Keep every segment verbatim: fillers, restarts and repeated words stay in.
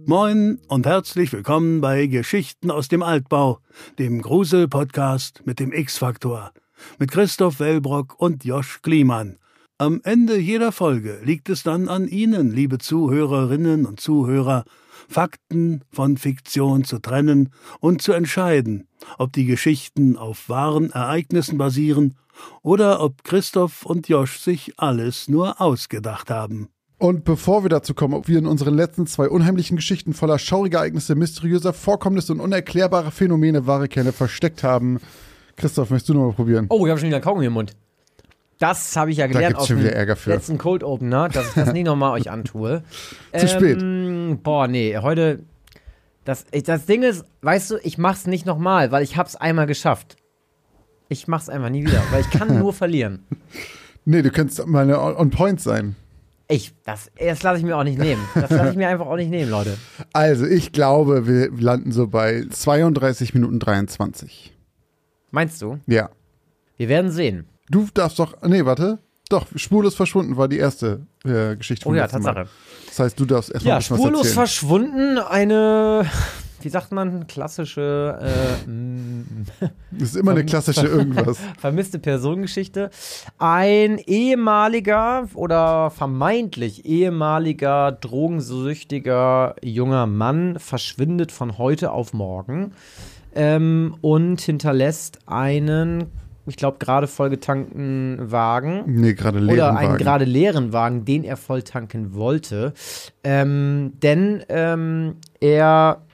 Moin und herzlich willkommen bei Geschichten aus dem Altbau, dem Grusel-Podcast mit dem X-Faktor, mit Christoph Wellbrock und Josh Kliemann. Am Ende jeder Folge liegt es dann an Ihnen, liebe Zuhörerinnen und Zuhörer, Fakten von Fiktion zu trennen und zu entscheiden, ob die Geschichten auf wahren Ereignissen basieren oder ob Christoph und Josh sich alles nur ausgedacht haben. Und bevor wir dazu kommen, ob wir in unseren letzten zwei unheimlichen Geschichten voller schauriger Ereignisse, mysteriöser Vorkommnisse und unerklärbare Phänomene wahre Kerne versteckt haben, Christoph, möchtest du noch mal probieren? Oh, ich habe schon wieder Kaugummi im Mund. Das habe ich ja gelernt aus dem letzten Cold Opener, dass ich das nicht nochmal euch antue. Zu ähm, spät. Boah, nee, heute, das, das Ding ist, weißt du, ich mach's nicht nochmal, weil ich hab's einmal geschafft. Ich mach's einfach nie wieder, weil ich kann nur verlieren. Nee, du kannst mal on point sein. Ich, das, das lasse ich mir auch nicht nehmen. Das lasse ich mir einfach auch nicht nehmen, Leute. Also, ich glaube, wir landen so bei zweiunddreißig Minuten dreiundzwanzig. Meinst du? Ja. Wir werden sehen. Du darfst doch, nee, warte. Doch, spurlos verschwunden war die erste äh, Geschichte von Oh ja, Tatsache. Mal. Das heißt, du darfst erstmal ja, ein bisschen was spurlos erzählen. verschwunden, eine, wie sagt man, klassische, äh, das ist immer eine klassische irgendwas. Vermisste Personengeschichte. Ein ehemaliger oder vermeintlich ehemaliger drogensüchtiger junger Mann verschwindet von heute auf morgen ähm, und hinterlässt einen, ich glaube, gerade vollgetankten Wagen. Nee, gerade leeren Oder Wagen. einen gerade leeren Wagen, den er voll tanken wollte. Ähm, denn ähm, er,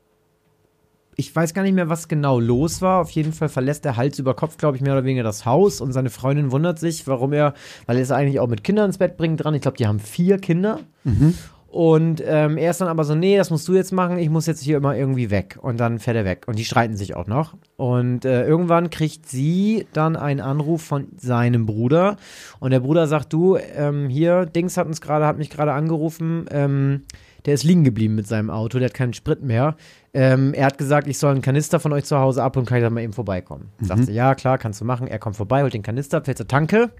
ich weiß gar nicht mehr, was genau los war. Auf jeden Fall verlässt er Hals über Kopf, glaube ich, mehr oder weniger das Haus. Und seine Freundin wundert sich, warum er, weil er ist eigentlich auch mit Kindern ins Bett bringen dran. Ich glaube, die haben vier Kinder. Mhm. Und ähm, er ist dann aber so, nee, das musst du jetzt machen, ich muss jetzt hier immer irgendwie weg. Und dann fährt er weg. Und die streiten sich auch noch. Und äh, irgendwann kriegt sie dann einen Anruf von seinem Bruder. Und der Bruder sagt, du, ähm, hier, Dings hat uns gerade, hat mich gerade angerufen, ähm, der ist liegen geblieben mit seinem Auto, der hat keinen Sprit mehr. Ähm, er hat gesagt, ich soll einen Kanister von euch zu Hause abholen, kann ich da mal eben vorbeikommen. Mhm. Sagt sie, ja, klar, kannst du machen. Er kommt vorbei, holt den Kanister, fährt zur Tanke.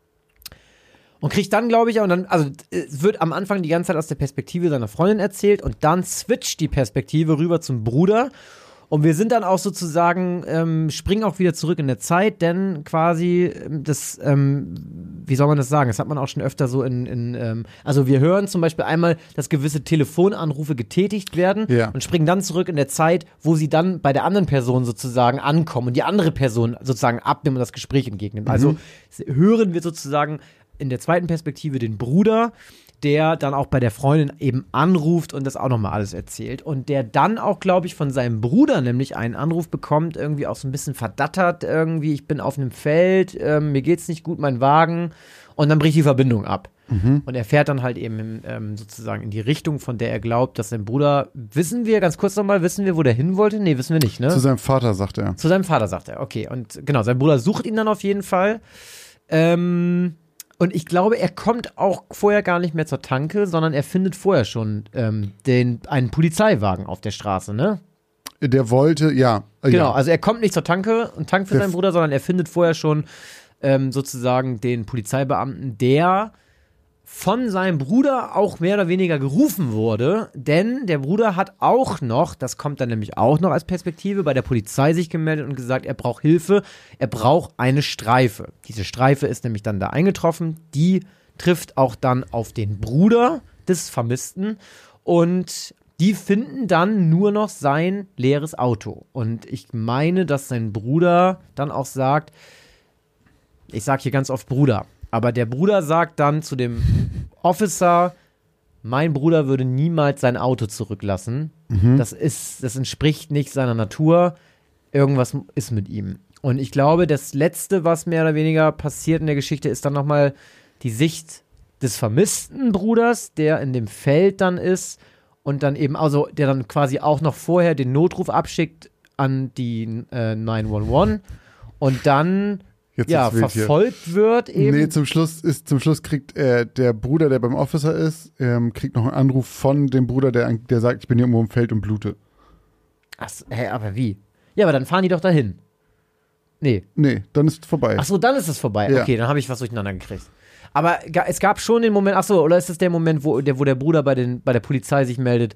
Und kriegt dann, glaube ich, und dann, also es wird am Anfang die ganze Zeit aus der Perspektive seiner Freundin erzählt und dann switcht die Perspektive rüber zum Bruder und wir sind dann auch sozusagen, ähm, springen auch wieder zurück in der Zeit, denn quasi das, ähm, wie soll man das sagen, das hat man auch schon öfter so in, in ähm, also wir hören zum Beispiel einmal, dass gewisse Telefonanrufe getätigt werden ja. und springen dann zurück in der Zeit, wo sie dann bei der anderen Person sozusagen ankommen und die andere Person sozusagen abnimmt und das Gespräch entgegnet. Mhm. Also hören wir sozusagen in der zweiten Perspektive den Bruder, der dann auch bei der Freundin eben anruft und das auch nochmal alles erzählt. Und der dann auch, glaube ich, von seinem Bruder nämlich einen Anruf bekommt, irgendwie auch so ein bisschen verdattert irgendwie, ich bin auf einem Feld, ähm, mir geht's nicht gut, mein Wagen. Und dann bricht die Verbindung ab. Mhm. Und er fährt dann halt eben in, ähm, sozusagen in die Richtung, von der er glaubt, dass sein Bruder, wissen wir, ganz kurz nochmal, wissen wir, wo der hin wollte? Nee, wissen wir nicht, ne? Zu seinem Vater, sagt er. Zu seinem Vater, sagt er, okay. Und genau, sein Bruder sucht ihn dann auf jeden Fall. Ähm... Und ich glaube, er kommt auch vorher gar nicht mehr zur Tanke, sondern er findet vorher schon ähm, den, einen Polizeiwagen auf der Straße, ne? Der wollte, ja. Genau, ja. also er kommt nicht zur Tanke und tankt für der seinen Bruder, sondern er findet vorher schon ähm, sozusagen den Polizeibeamten, der von seinem Bruder auch mehr oder weniger gerufen wurde, denn der Bruder hat auch noch, das kommt dann nämlich auch noch als Perspektive, bei der Polizei sich gemeldet und gesagt, er braucht Hilfe, er braucht eine Streife. Diese Streife ist nämlich dann da eingetroffen, die trifft auch dann auf den Bruder des Vermissten und die finden dann nur noch sein leeres Auto. Und ich meine, dass sein Bruder dann auch sagt, ich sage hier ganz oft Bruder, aber der Bruder sagt dann zu dem Officer, mein Bruder würde niemals sein Auto zurücklassen. Mhm. Das ist, das entspricht nicht seiner Natur. Irgendwas ist mit ihm. Und ich glaube, das Letzte, was mehr oder weniger passiert in der Geschichte, ist dann nochmal die Sicht des vermissten Bruders, der in dem Feld dann ist und dann eben, also der dann quasi auch noch vorher den Notruf abschickt an die äh, neun eins eins und dann Jetzt ja, verfolgt hier. wird eben. Nee, zum Schluss ist, zum Schluss kriegt äh, der Bruder, der beim Officer ist, ähm, kriegt noch einen Anruf von dem Bruder, der, der sagt, ich bin hier irgendwo im Feld und blute. Ach, hä, aber wie? Ja, aber dann fahren die doch dahin. Nee. Nee, dann ist es vorbei. Ach so, dann ist es vorbei. Ja. Okay, dann habe ich was durcheinander gekriegt. Aber es gab schon den Moment, ach so, oder ist es der Moment, wo der, wo der Bruder bei, den, bei der Polizei sich meldet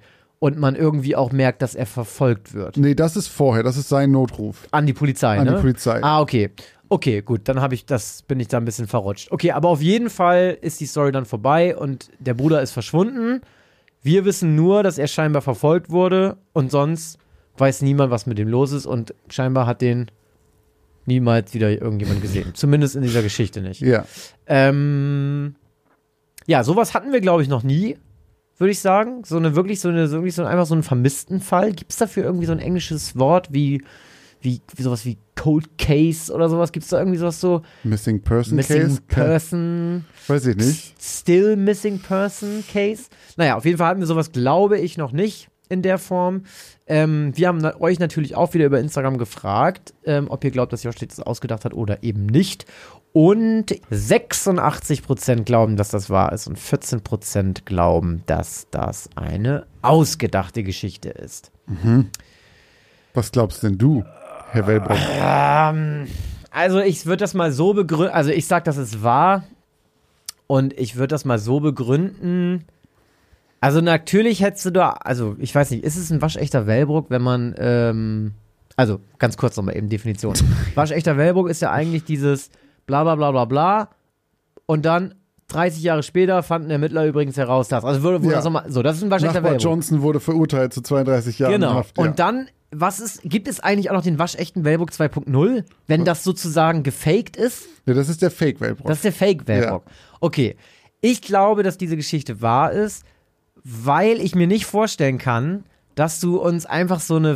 und man irgendwie auch merkt, dass er verfolgt wird. Nee, das ist vorher, das ist sein Notruf. An die Polizei, An ne? die Polizei. Ah, okay. Okay, gut, dann habe ich das, bin ich da ein bisschen verrutscht. Okay, aber auf jeden Fall ist die Story dann vorbei und der Bruder ist verschwunden. Wir wissen nur, dass er scheinbar verfolgt wurde und sonst weiß niemand, was mit dem los ist und scheinbar hat den niemals wieder irgendjemand gesehen. Zumindest in dieser Geschichte nicht. Ja. Ähm, ja, sowas hatten wir, glaube ich, noch nie, würde ich sagen. So eine wirklich so eine, so wirklich so einfach so einen vermissten Fall. Gibt es dafür irgendwie so ein englisches Wort wie Wie, wie sowas wie Cold Case oder sowas? Gibt es da irgendwie sowas so? Missing Person Missing Case? Person. Weiß ich nicht. Still Missing Person Case. Naja, auf jeden Fall hatten wir sowas, glaube ich, noch nicht in der Form. Ähm, wir haben na- euch natürlich auch wieder über Instagram gefragt, ähm, ob ihr glaubt, dass Josh sich das ausgedacht hat oder eben nicht. Und sechsundachtzig Prozent glauben, dass das wahr ist und vierzehn Prozent glauben, dass das eine ausgedachte Geschichte ist. Mhm. Was glaubst denn du, Herr Wellbrock? Ähm, also ich würde das mal so begründen, also ich sag, das ist wahr und ich würde das mal so begründen, also natürlich hättest du da, also ich weiß nicht, ist es ein waschechter Wellbrock, wenn man, ähm, also ganz kurz nochmal eben Definition. Waschechter Wellbrock ist ja eigentlich dieses bla bla bla bla bla und dann dreißig Jahre später fanden Ermittler übrigens heraus, dass, also würde, würde Ja. das nochmal, so, das ist ein waschechter Nachbar Wellbrock. Johnson wurde verurteilt zu zweiunddreißig Jahren Genau. Haft. Ja. Und dann, was ist, gibt es eigentlich auch noch den waschechten Wellbrock zwei Punkt null, wenn das sozusagen gefaked ist? Ja, das ist der Fake-Wellbrock. Das ist der Fake-Wellbrock. Okay. Ich glaube, dass diese Geschichte wahr ist, weil ich mir nicht vorstellen kann, dass du uns einfach so eine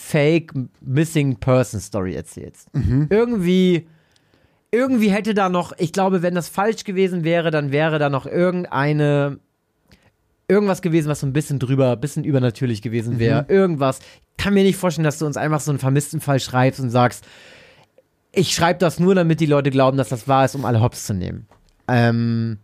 Fake-Missing-Person-Story erzählst. Mhm. Irgendwie, irgendwie hätte da noch, ich glaube, wenn das falsch gewesen wäre, dann wäre da noch irgendeine irgendwas gewesen, was so ein bisschen drüber, ein bisschen übernatürlich gewesen wäre. Mhm. Irgendwas. Kann mir nicht vorstellen, dass du uns einfach so einen vermissten Fall schreibst und sagst, ich schreibe das nur, damit die Leute glauben, dass das wahr ist, um alle hops zu nehmen. Ähm,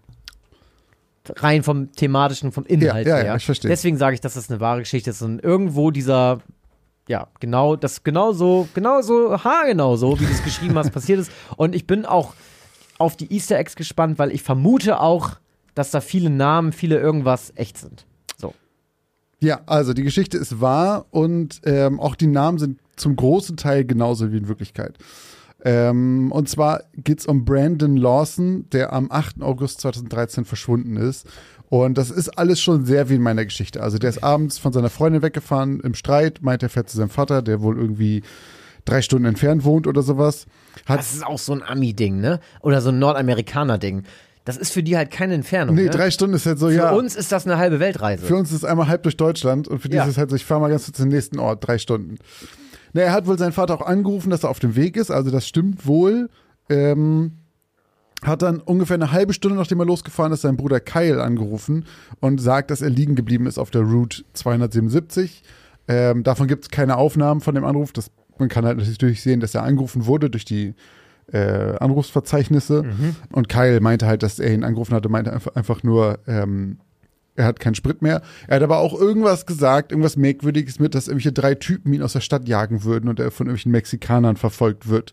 rein vom thematischen, vom Inhalt Ja, ja, her. ja, ich verstehe. Deswegen sage ich, dass das eine wahre Geschichte ist. Und irgendwo dieser, ja, genau, das genau so, genau so, haargenau so, wie du es geschrieben hast, passiert ist. Und ich bin auch auf die Easter Eggs gespannt, weil ich vermute auch, dass da viele Namen, viele irgendwas echt sind. So. Ja, also die Geschichte ist wahr und ähm, auch die Namen sind zum großen Teil genauso wie in Wirklichkeit. Ähm, und zwar geht es um Brandon Lawson, der am achten August zweitausenddreizehn verschwunden ist. Und das ist alles schon sehr wie in meiner Geschichte. Also der ist abends von seiner Freundin weggefahren im Streit, meint, er fährt zu seinem Vater, der wohl irgendwie drei Stunden entfernt wohnt oder sowas. Hat Das ist auch so ein Ami-Ding, ne? Oder so ein Nordamerikaner-Ding. Das ist für die halt keine Entfernung. nee, ne? drei Stunden ist halt so, Für ja. uns ist das eine halbe Weltreise. Für uns ist es einmal halb durch Deutschland und für die Ja. ist es halt so, ich fahre mal ganz kurz zum nächsten Ort, drei Stunden. Na, er hat wohl seinen Vater auch angerufen, dass er auf dem Weg ist, also das stimmt wohl. Ähm, hat dann ungefähr eine halbe Stunde, nachdem er losgefahren ist, seinen Bruder Kyle angerufen und sagt, dass er liegen geblieben ist auf der Route zweihundertsiebenundsiebzig. Ähm, davon gibt es keine Aufnahmen von dem Anruf. Das, man kann halt natürlich sehen, dass er angerufen wurde durch die äh, Anrufsverzeichnisse. Mhm. Und Kyle meinte halt, dass er ihn angerufen hatte, meinte einfach, einfach nur, ähm, er hat keinen Sprit mehr. Er hat aber auch irgendwas gesagt, irgendwas Merkwürdiges mit, dass irgendwelche drei Typen ihn aus der Stadt jagen würden und er von irgendwelchen Mexikanern verfolgt wird.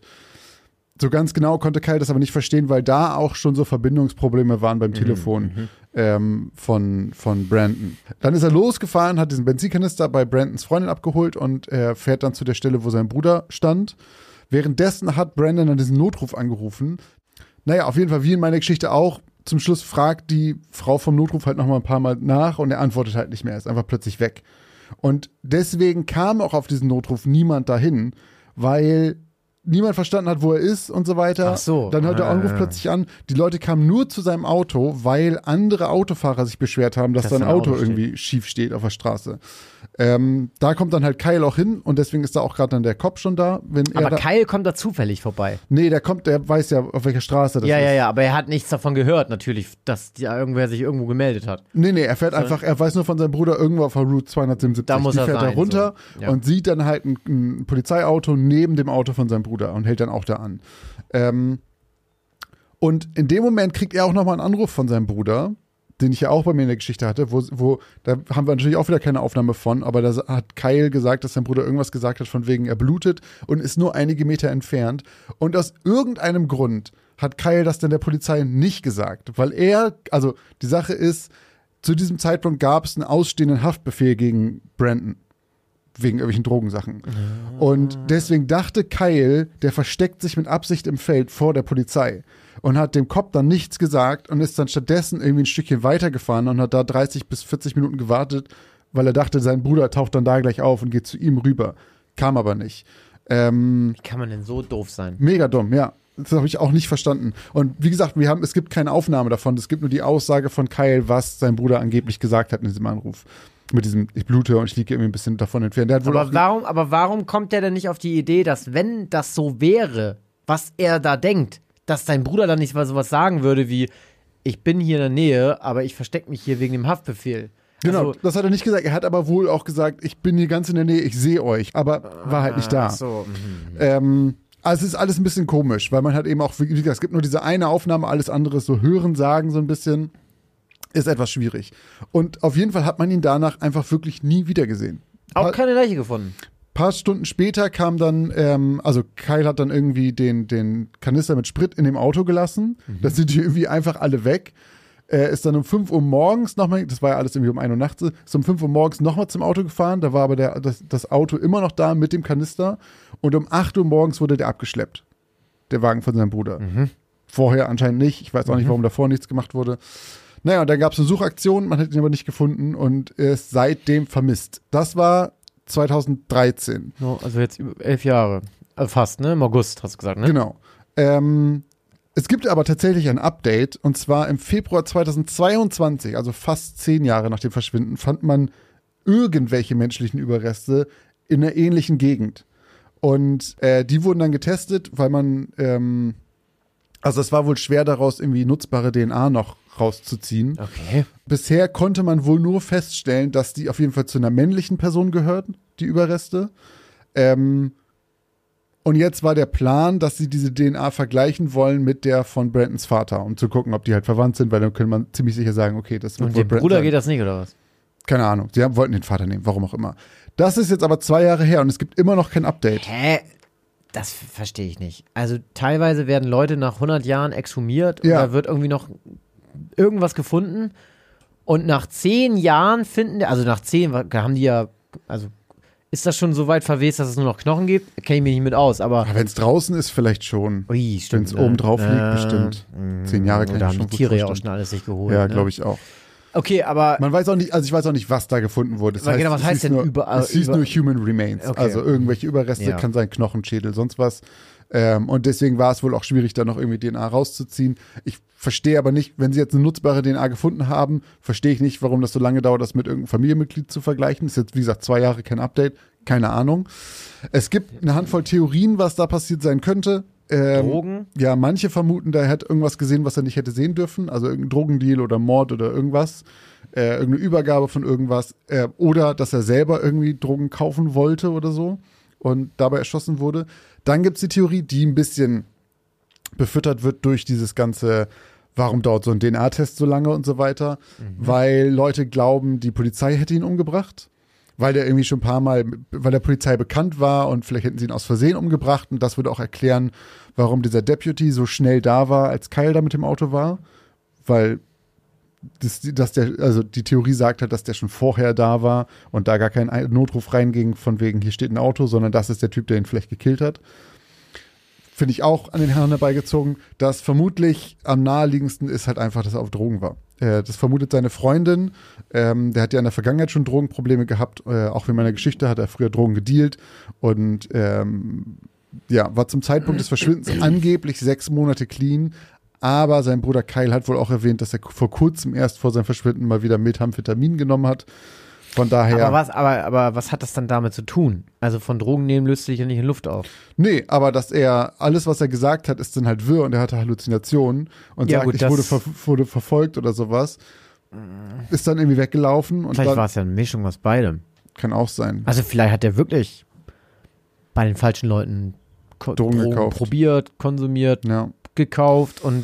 So ganz genau konnte Kyle das aber nicht verstehen, weil da auch schon so Verbindungsprobleme waren beim Telefon mhm. ähm, von, von Brandon. Dann ist er losgefahren, hat diesen Benzinkanister bei Brandons Freundin abgeholt und er fährt dann zu der Stelle, wo sein Bruder stand. Währenddessen hat Brandon dann diesen Notruf angerufen. Naja, auf jeden Fall, wie in meiner Geschichte auch, zum Schluss fragt die Frau vom Notruf halt nochmal ein paar Mal nach und er antwortet halt nicht mehr, er ist einfach plötzlich weg. Und deswegen kam auch auf diesen Notruf niemand dahin, weil niemand verstanden hat, wo er ist und so weiter. Ach so. Dann hört der Ah, Anruf ja. plötzlich an. Die Leute kamen nur zu seinem Auto, weil andere Autofahrer sich beschwert haben, dass Dass sein sein Auto, Auto steht. irgendwie schief steht auf der Straße. Ähm, da kommt dann halt Kyle auch hin und deswegen ist da auch gerade dann der Cop schon da. Wenn er Aber da, Kyle kommt da zufällig vorbei. nee, der kommt, der weiß ja, auf welcher Straße das Ja, ist. ja, ja, aber er hat nichts davon gehört, natürlich, dass da irgendwer sich irgendwo gemeldet hat. Nee, nee, er fährt einfach, er weiß nur von seinem Bruder irgendwo auf der Route zweihundertsiebenundsiebzig. Da muss Die er fährt sein, er runter so. Ja. und sieht dann halt ein, ein Polizeiauto neben dem Auto von seinem Bruder und hält dann auch da an. Ähm, und in dem Moment kriegt er auch nochmal einen Anruf von seinem Bruder, den ich ja auch bei mir in der Geschichte hatte, wo, wo, da haben wir natürlich auch wieder keine Aufnahme von, aber da hat Kyle gesagt, dass sein Bruder irgendwas gesagt hat, von wegen er blutet und ist nur einige Meter entfernt. Und aus irgendeinem Grund hat Kyle das dann der Polizei nicht gesagt, weil er, also die Sache ist, zu diesem Zeitpunkt gab es einen ausstehenden Haftbefehl gegen Brandon. Wegen irgendwelchen Drogensachen. Ja. Und deswegen dachte Kyle, der versteckt sich mit Absicht im Feld vor der Polizei und hat dem Cop dann nichts gesagt und ist dann stattdessen irgendwie ein Stückchen weitergefahren und hat da dreißig bis vierzig Minuten gewartet, weil er dachte, sein Bruder taucht dann da gleich auf und geht zu ihm rüber. Kam aber nicht. Ähm, Wie kann man denn so doof sein? Mega dumm, ja. Das habe ich auch nicht verstanden. Und wie gesagt, wir haben, es gibt keine Aufnahme davon. Es gibt nur die Aussage von Kyle, was sein Bruder angeblich gesagt hat in diesem Anruf. Mit diesem, ich blute und ich liege irgendwie ein bisschen davon entfernt. Der hat wohl aber, warum, aber warum kommt der denn nicht auf die Idee, dass wenn das so wäre, was er da denkt, dass sein Bruder dann nicht mal sowas sagen würde wie, ich bin hier in der Nähe, aber ich verstecke mich hier wegen dem Haftbefehl. Genau, also, das hat er nicht gesagt. Er hat aber wohl auch gesagt, ich bin hier ganz in der Nähe, ich sehe euch. Aber war halt nicht da. Ach so. Mhm. Ähm, also es ist alles ein bisschen komisch, weil man hat eben auch, wie gesagt, es gibt nur diese eine Aufnahme, alles andere ist so Hören, Sagen so ein bisschen. Ist etwas schwierig. Und auf jeden Fall hat man ihn danach einfach wirklich nie wieder gesehen. Auch keine Leiche gefunden. Ein paar Stunden später kam dann, ähm, also Kyle hat dann irgendwie den, den Kanister mit Sprit in dem Auto gelassen. Mhm. Das sind die irgendwie einfach alle weg. Er ist dann um fünf Uhr morgens nochmal, das war ja alles irgendwie um ein Uhr nachts, ist um fünf Uhr morgens nochmal zum Auto gefahren. Da war aber der, das, das Auto immer noch da mit dem Kanister. Und um acht Uhr morgens wurde der abgeschleppt. Der Wagen von seinem Bruder. Mhm. Vorher anscheinend nicht. Ich weiß auch mhm. nicht, warum davor nichts gemacht wurde. Naja, und dann gab es eine Suchaktion, man hat ihn aber nicht gefunden und er ist seitdem vermisst. Das war zweitausenddreizehn. No, also jetzt über elf Jahre. Also fast, ne? Im August, hast du gesagt, ne? Genau. Ähm, es gibt aber tatsächlich ein Update und zwar im Februar zweitausendzweiundzwanzig, also fast zehn Jahre nach dem Verschwinden, fand man irgendwelche menschlichen Überreste in einer ähnlichen Gegend. Und äh, die wurden dann getestet, weil man, ähm, also es war wohl schwer daraus irgendwie nutzbare D N A noch rauszuziehen. Okay. Bisher konnte man wohl nur feststellen, dass die auf jeden Fall zu einer männlichen Person gehörten, die Überreste. Ähm, und jetzt war der Plan, dass sie diese D N A vergleichen wollen mit der von Brandons Vater, um zu gucken, ob die halt verwandt sind, weil dann könnte man ziemlich sicher sagen, okay, das wird und wohl dem Brandon Bruder sein. geht das nicht, oder was? Keine Ahnung. Sie haben, wollten den Vater nehmen, warum auch immer. Das ist jetzt aber zwei Jahre her und es gibt immer noch kein Update. Hä? Das verstehe ich nicht. Also teilweise werden Leute nach hundert Jahren exhumiert und Ja. da wird irgendwie noch irgendwas gefunden und nach zehn Jahren finden, also nach zehn, haben die ja, also ist das schon so weit verwest, dass es nur noch Knochen gibt? Kenne ich mich nicht mit aus, aber Wenn es draußen ist, vielleicht schon. Ui, Wenn es stimmt. oben drauf liegt, Äh, bestimmt. Zehn Jahre kann ich Da mir haben schon die gut Tiere ja auch vorstellen. schon alles sich geholt. Ja, ne? glaube ich auch. Okay, aber Man weiß auch nicht, also ich weiß auch nicht, was da gefunden wurde. Das Aber genau, was es heißt hieß denn nur, überall- Es hieß über- nur Human Remains. Okay. Also irgendwelche Überreste, Ja. kann sein Knochen, Schädel, sonst was. Ähm, und deswegen war es wohl auch schwierig, da noch irgendwie D N A rauszuziehen. Ich verstehe aber nicht, wenn sie jetzt eine nutzbare D N A gefunden haben, verstehe ich nicht, warum das so lange dauert, das mit irgendeinem Familienmitglied zu vergleichen. Das ist jetzt, wie gesagt, zwei Jahre kein Update. Keine Ahnung. Es gibt eine Handvoll Theorien, was da passiert sein könnte. Ähm, Drogen? Ja, manche vermuten, da hätte irgendwas gesehen, was er nicht hätte sehen dürfen. Also irgendein Drogendeal oder Mord oder irgendwas. Äh, irgendeine Übergabe von irgendwas. Äh, oder dass er selber irgendwie Drogen kaufen wollte oder so und dabei erschossen wurde. Dann gibt es die Theorie, die ein bisschen befüttert wird durch dieses ganze, warum dauert so ein D N A-Test so lange und so weiter. Mhm. Weil Leute glauben, die Polizei hätte ihn umgebracht. Weil der irgendwie schon ein paar Mal, weil der Polizei bekannt war und vielleicht hätten sie ihn aus Versehen umgebracht. Und das würde auch erklären, warum dieser Deputy so schnell da war, als Kyle da mit dem Auto war. Weil das, dass der, also die Theorie sagt halt, dass der schon vorher da war und da gar kein Notruf reinging von wegen, hier steht ein Auto, sondern das ist der Typ, der ihn vielleicht gekillt hat. Finde ich auch an den Haaren herbeigezogen. Das vermutlich am naheliegendsten ist halt einfach, dass er auf Drogen war. Äh, das vermutet seine Freundin. Ähm, der hat ja in der Vergangenheit schon Drogenprobleme gehabt. Äh, auch in meiner Geschichte hat er früher Drogen gedealt. Und ähm, ja, war zum Zeitpunkt des Verschwindens angeblich sechs Monate clean. Aber sein Bruder Kyle hat wohl auch erwähnt, dass er vor kurzem erst vor seinem Verschwinden mal wieder Methamphetamin genommen hat. Von daher. Aber was, aber, aber was hat das dann damit zu tun? Also von Drogen nehmen löst sich ja nicht in Luft auf. Nee, aber dass er, alles was er gesagt hat, ist dann halt wirr und er hatte Halluzinationen und Ja, sagt, gut, ich das- wurde, ver wurde verfolgt oder sowas. Ist dann irgendwie weggelaufen und Vielleicht war dann es ja eine Mischung aus beidem. kann auch sein. Also vielleicht hat er wirklich bei den falschen Leuten Ko Drogen Drogen gekauft. probiert, konsumiert, Ja. gekauft und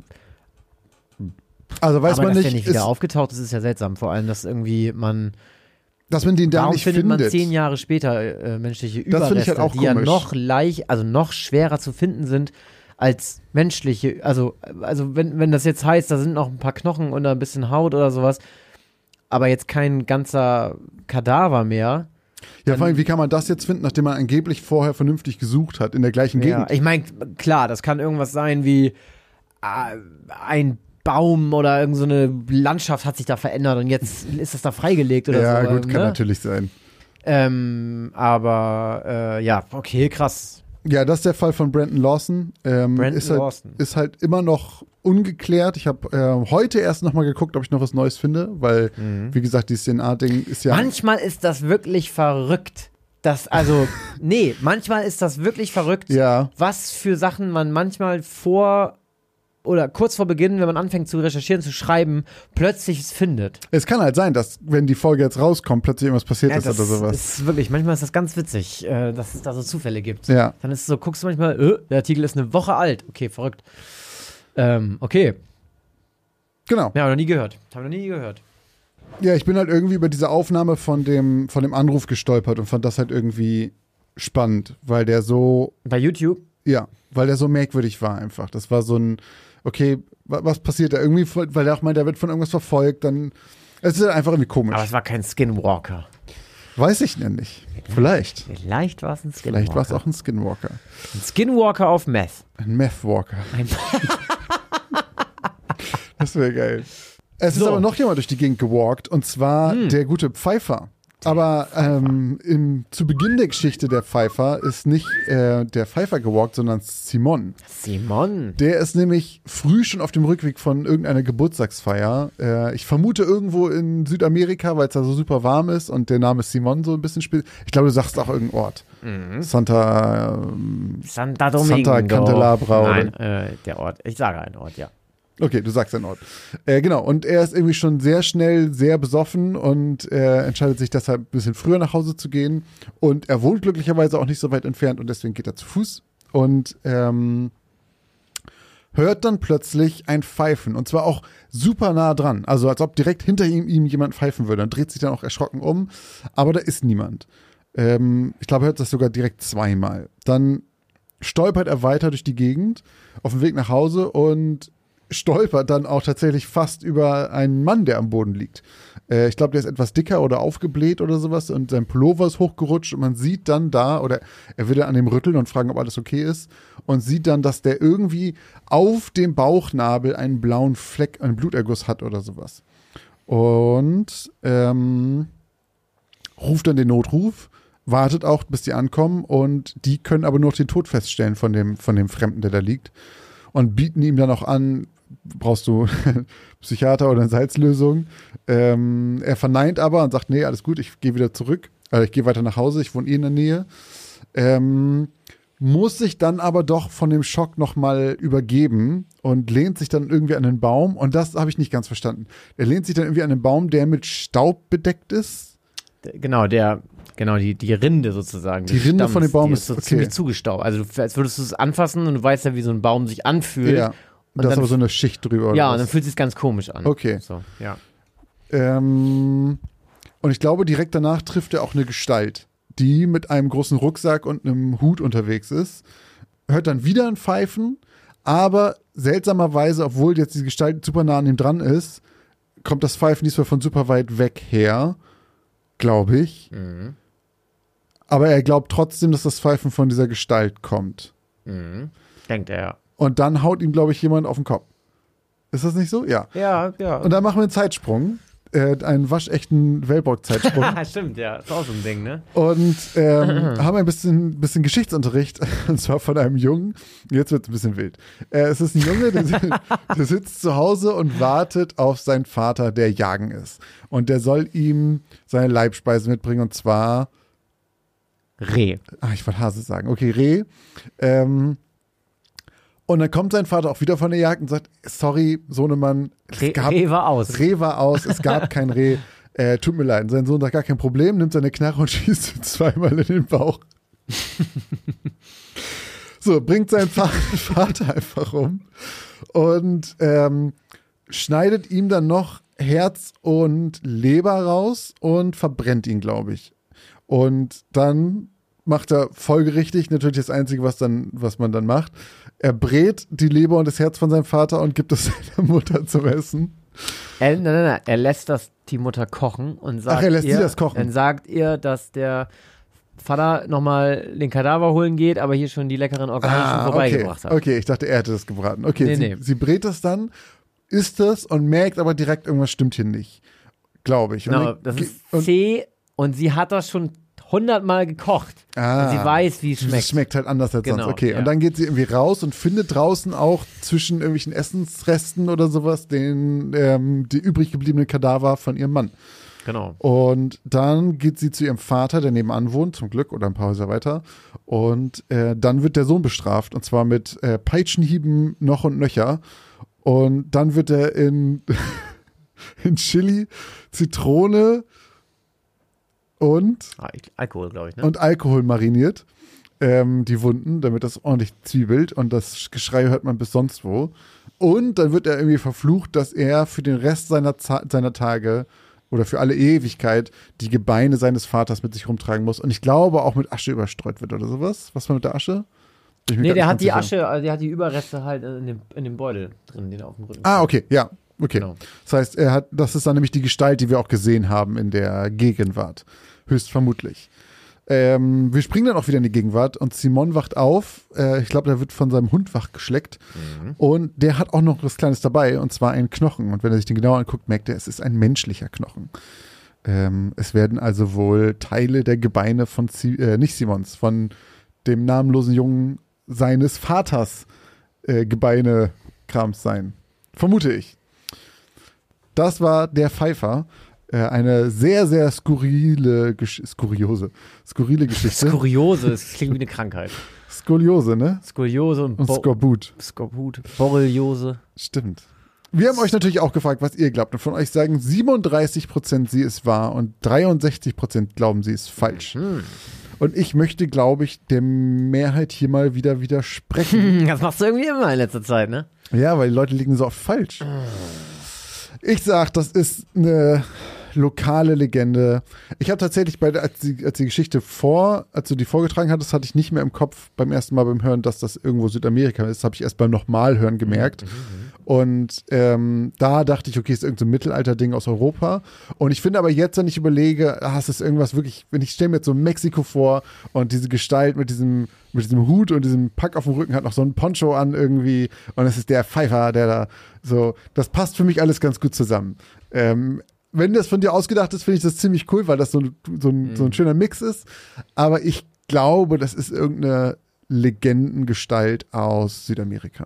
Also weiß aber man dass nicht, der nicht wieder ist, aufgetaucht ist, ist ja seltsam. Vor allem, dass irgendwie man dass man den da warum nicht findet, findet. man zehn Jahre später äh, menschliche Das finde ich Überreste, halt auch die ja komisch. noch leicht, also noch schwerer zu finden sind als menschliche, also, also wenn, wenn das jetzt heißt, da sind noch ein paar Knochen oder ein bisschen Haut oder sowas, aber jetzt kein ganzer Kadaver mehr. Ja, vor allem, wie kann man das jetzt finden, nachdem man angeblich vorher vernünftig gesucht hat, in der gleichen Ja, Gegend? ich meine, klar, das kann irgendwas sein wie äh, ein Baum oder irgend so eine Landschaft hat sich da verändert und jetzt ist das da freigelegt oder ja, so. gut, kann ne? natürlich sein. Ähm, aber äh, ja, okay, krass. Ja, das ist der Fall von Brandon Lawson. Ähm, Brandon ist halt, Lawson. Ist halt immer noch ungeklärt. Ich habe äh, heute erst nochmal geguckt, ob ich noch was Neues finde, weil, Mhm. wie gesagt, dieses D N A-Ding ist ja... Manchmal ist das wirklich verrückt. Das, also, nee, manchmal ist das wirklich verrückt, Ja. was für Sachen man manchmal vor oder kurz vor Beginn, wenn man anfängt zu recherchieren, zu schreiben, plötzlich findet. Es kann halt sein, dass, wenn die Folge jetzt rauskommt, plötzlich irgendwas passiert Ja, ist das oder sowas. ist wirklich, manchmal ist das ganz witzig, äh, dass es da so Zufälle gibt. Ja. Dann ist es so, guckst du manchmal, äh, der Artikel ist eine Woche alt. Okay, verrückt. Ähm, okay. Genau. Ja, noch nie gehört. Haben wir noch nie gehört. Ja, ich bin halt irgendwie über diese Aufnahme von dem, von dem Anruf gestolpert und fand das halt irgendwie spannend, weil der so, Bei YouTube? ja, weil der so merkwürdig war einfach. Das war so ein, okay, wa- was passiert da irgendwie, weil der auch meint, der wird von irgendwas verfolgt, dann, es ist halt einfach irgendwie komisch. Aber es war kein Skinwalker. Weiß ich denn nicht. Vielleicht. Vielleicht war es ein Skinwalker. Vielleicht war es auch ein Skinwalker. ein Skinwalker auf Meth. Ein Methwalker. Ein Das wäre geil. Es ist So. aber noch jemand durch die Gegend gewalkt, und zwar Hm. der gute Pfeiffer. Aber ähm, im, zu Beginn der Geschichte der Pfeiffer ist nicht äh, der Pfeiffer gewalkt, sondern Simon. Simon. Der ist nämlich früh schon auf dem Rückweg von irgendeiner Geburtstagsfeier. Äh, ich vermute irgendwo in Südamerika, weil es da so super warm ist und der Name Simon so ein bisschen spielt. Ich glaube, du sagst auch irgendeinen Ort. Mhm. Santa, ähm, Santa Domingo. Santa Candelabra oder- Nein, äh, der Ort. Ich sage einen Ort, ja. Okay, du sagst einen Ort. Äh, genau, und er ist irgendwie schon sehr schnell sehr besoffen und äh, entscheidet sich deshalb ein bisschen früher nach Hause zu gehen. Und er wohnt glücklicherweise auch nicht so weit entfernt und deswegen geht er zu Fuß und ähm, hört dann plötzlich ein Pfeifen, und zwar auch super nah dran. Also als ob direkt hinter ihm, ihm jemand pfeifen würde. Dann dreht sich dann auch erschrocken um, aber da ist niemand. Ähm, ich glaube, er hört das sogar direkt zweimal. Dann stolpert er weiter durch die Gegend auf dem Weg nach Hause und stolpert dann auch tatsächlich fast über einen Mann, der am Boden liegt. Äh, ich glaube, der ist etwas dicker oder aufgebläht oder sowas und sein Pullover ist hochgerutscht und man sieht dann da, oder er will dann an dem rütteln und fragen, ob alles okay ist, und sieht dann, dass der irgendwie auf dem Bauchnabel einen blauen Fleck, einen Bluterguss hat oder sowas. Und ähm, ruft dann den Notruf, wartet auch, bis die ankommen, und die können aber nur noch den Tod feststellen von dem, von dem Fremden, der da liegt, und bieten ihm dann auch an, brauchst du Psychiater oder eine Salzlösung. Ähm, er verneint aber und sagt, nee, alles gut, ich gehe wieder zurück. Äh, ich gehe weiter nach Hause, ich wohne eh in der Nähe. Ähm, muss sich dann aber doch von dem Schock nochmal übergeben und lehnt sich dann irgendwie an den Baum. Und das habe ich nicht ganz verstanden. Er lehnt sich dann irgendwie an den Baum, der mit Staub bedeckt ist. Genau, der, genau, die, die Rinde sozusagen. Die des Rinde Stamms, von dem Baum die ist so okay. ziemlich zugestaubt. Also du, als würdest du es anfassen und du weißt ja, wie so ein Baum sich anfühlt. Ja, Und da ist dann- aber so eine Schicht drüber. Ja, oder und dann was? fühlt es sich ganz komisch an. Okay. So, ja. Ähm, und ich glaube, direkt danach trifft er auch eine Gestalt, die mit einem großen Rucksack und einem Hut unterwegs ist. Hört dann wieder ein Pfeifen, aber seltsamerweise, obwohl jetzt die Gestalt super nah an ihm dran ist, kommt das Pfeifen diesmal von super weit weg her, glaube ich. Mhm. Aber er glaubt trotzdem, dass das Pfeifen von dieser Gestalt kommt. Mhm. Denkt er, ja. Und dann haut ihm, glaube ich, jemand auf den Kopf. Ist das nicht so? Ja. Ja, ja. Und dann machen wir einen Zeitsprung. Äh, einen waschechten Wellbrock-Zeitsprung. Stimmt, ja. Ist auch so ein Ding, ne? Und ähm, haben ein bisschen, bisschen Geschichtsunterricht, und zwar von einem Jungen. Jetzt wird es ein bisschen wild. Äh, es ist ein Junge, der, der sitzt zu Hause und wartet auf seinen Vater, der jagen ist. Und der soll ihm seine Leibspeise mitbringen, und zwar, Reh. ah, ich wollte Hase sagen, okay, Reh. Ähm, und dann kommt sein Vater auch wieder von der Jagd und sagt, sorry, Sohnemann, es Reh, gab Reh war aus. Reh war aus, es gab kein Reh. Äh, tut mir leid. Und sein Sohn sagt, gar kein Problem, nimmt seine Knarre und schießt ihm zweimal in den Bauch. So, bringt seinen Va- Vater einfach um und ähm, schneidet ihm dann noch Herz und Leber raus und verbrennt ihn, glaube ich. Und dann macht er folgerichtig natürlich das Einzige, was, dann, was man dann macht. Er brät die Leber und das Herz von seinem Vater und gibt es seiner Mutter zum Essen. Er, nein, nein, nein. Er lässt das, die Mutter kochen und sagt Ach, er lässt ihr, sie das kochen. Dann sagt ihr, dass der Vater nochmal den Kadaver holen geht, aber hier schon die leckeren Organe Ah, schon vorbeigebracht okay. hat. Okay, ich dachte, er hätte das gebraten. Okay, Nee, sie, nee. sie brät das dann, isst das und merkt aber direkt, irgendwas stimmt hier nicht. Glaube ich. Und Genau, dann das ge- ist und, zäh und sie hat das schon hundertmal gekocht. ah, Und sie weiß, wie es schmeckt. Es schmeckt halt anders als Genau, sonst. Okay, ja. und dann geht sie irgendwie raus und findet draußen auch zwischen irgendwelchen Essensresten oder sowas den ähm, die übrig gebliebenen Kadaver von ihrem Mann. Genau. Und dann geht sie zu ihrem Vater, der nebenan wohnt, zum Glück, oder ein paar Häuser weiter. Und äh, dann wird der Sohn bestraft, und zwar mit äh, Peitschenhieben noch und nöcher. Und dann wird er in, in Chili, Zitrone und, Ah, Alkohol, glaube ich, ne? und Alkohol mariniert. Ähm, die Wunden, damit das ordentlich zwiebelt. Und das Geschrei hört man bis sonst wo. Und dann wird er irgendwie verflucht, dass er für den Rest seiner, Za- seiner Tage oder für alle Ewigkeit die Gebeine seines Vaters mit sich rumtragen muss. Und ich glaube auch mit Asche überstreut wird oder sowas. Was war mit der Asche? Bin ich mir Nee, grad der nicht hat ganz die sicher. Asche, also der hat die Überreste halt in dem, in dem Beutel drin, den er auf dem Rücken Ah, okay, ja. Okay. Genau. Das heißt, er hat, das ist dann nämlich die Gestalt, die wir auch gesehen haben in der Gegenwart. Höchstvermutlich. Ähm, wir springen dann auch wieder in die Gegenwart und Simon wacht auf. Äh, ich glaube, der wird von seinem Hund wachgeschleckt. Mhm. Und der hat auch noch was Kleines dabei, und zwar einen Knochen. Und wenn er sich den genauer anguckt, merkt er, es ist ein menschlicher Knochen. Ähm, es werden also wohl Teile der Gebeine von, Si- äh, nicht Simons, von dem namenlosen Jungen seines Vaters äh, Gebeine-Krams sein. Vermute ich. Das war der Pfeifer. Äh, eine sehr, sehr skurrile, Gesch- skuriose, skurrile Geschichte. Skuriose, es klingt wie eine Krankheit. Skoliose, ne? Skoliose und, Und Bo Skorbut. Skorbut, Borreliose. Stimmt. Wir haben euch natürlich auch gefragt, was ihr glaubt. Und von euch sagen siebenunddreißig Prozent, sie ist wahr, und dreiundsechzig Prozent glauben, sie ist falsch. Hm. Und ich möchte, glaube ich, der Mehrheit hier mal wieder widersprechen. Das machst du irgendwie immer in letzter Zeit, ne? Ja, weil die Leute liegen so oft falsch. Ich sag, das ist eine lokale Legende. Ich habe tatsächlich bei der, als die, als die Geschichte vor, als du die vorgetragen hattest, hatte ich nicht mehr im Kopf beim ersten Mal beim Hören, dass das irgendwo Südamerika ist. Das habe ich erst beim Nochmalhören gemerkt. Und ähm, da dachte ich, okay, ist irgendein so Mittelalter-Ding aus Europa. Und ich finde aber jetzt, wenn ich überlege, ah, es ist irgendwas wirklich, wenn ich stelle mir jetzt so Mexiko vor und diese Gestalt mit diesem, mit diesem Hut und diesem Pack auf dem Rücken hat noch so ein Poncho an irgendwie, und es ist der Pfeifer, der da so, das passt für mich alles ganz gut zusammen. Ähm, wenn das von dir ausgedacht ist, finde ich das ziemlich cool, weil das so, so, ein, so ein schöner Mix ist. Aber ich glaube, das ist irgendeine Legendengestalt aus Südamerika.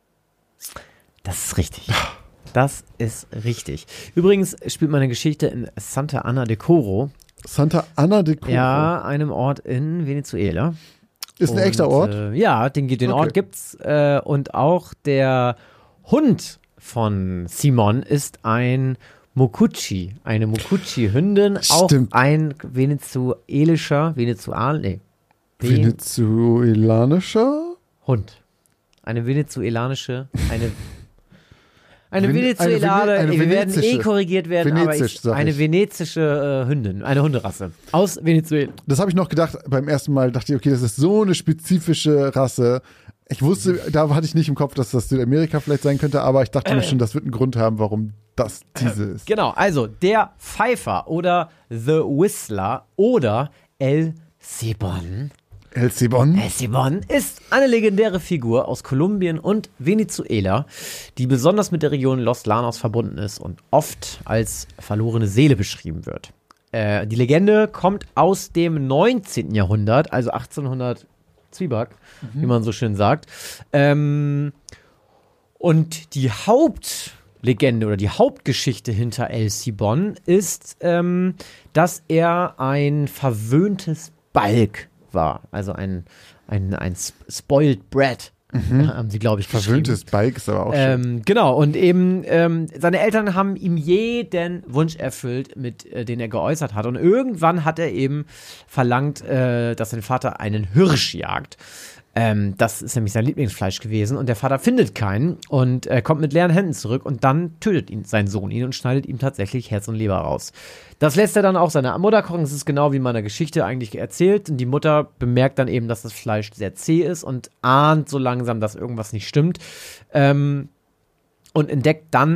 Das ist richtig. Das ist richtig. Übrigens spielt meine Geschichte in Santa Ana de Coro. Santa Ana de Coro. Ja, einem Ort in Venezuela. Ist ein Und, echter Ort? Äh, ja, den, den Okay. Ort gibt's. Äh, und auch der Hund von Simon ist ein Mokuchi, eine Mokuchi-Hündin, auch Stimmt. ein venezuelischer, Venezual, nee, Ven- Venezuelanischer? Hund. Eine venezuelanische, eine eine Vene- Venezuelane, eine Vene- eine wir werden eh venezische. korrigiert werden, aber Venezisch, ich, sag eine ich. venezische äh, Hündin, eine Hunderasse aus Venezuela. Das habe ich noch gedacht beim ersten Mal. Dachte ich, okay, das ist so eine spezifische Rasse. Ich wusste, da hatte ich nicht im Kopf, dass das Südamerika vielleicht sein könnte, aber ich dachte mir schon, das wird einen Grund haben, warum das diese ist. Genau, also der Pfeifer oder The Whistler oder El Cibon. El Cibon? El Cibon ist eine legendäre Figur aus Kolumbien und Venezuela, die besonders mit der Region Los Llanos verbunden ist und oft als verlorene Seele beschrieben wird. Äh, die Legende kommt aus dem neunzehnten Jahrhundert, also achtzehnhundert Zwieback, wie man so schön sagt. Ähm, und die Hauptlegende oder die Hauptgeschichte hinter El Cibon ist, ähm, dass er ein verwöhntes Balg war. Also ein, ein, ein Spoiled Brat, haben sie, glaube ich, geschrieben. Verwöhntes Bike ist aber auch schön. Ähm, genau, und eben ähm, seine Eltern haben ihm jeden Wunsch erfüllt, mit äh, den er geäußert hat. Und irgendwann hat er eben verlangt, äh, dass sein Vater einen Hirsch jagt. Ähm, das ist nämlich sein Lieblingsfleisch gewesen. Und der Vater findet keinen und äh, kommt mit leeren Händen zurück. Und dann tötet ihn sein Sohn ihn und schneidet ihm tatsächlich Herz und Leber raus. Das lässt er dann auch seiner Mutter kochen. Das ist genau wie in meiner Geschichte eigentlich erzählt. Und die Mutter bemerkt dann eben, dass das Fleisch sehr zäh ist und ahnt so langsam, dass irgendwas nicht stimmt. Ähm, und entdeckt dann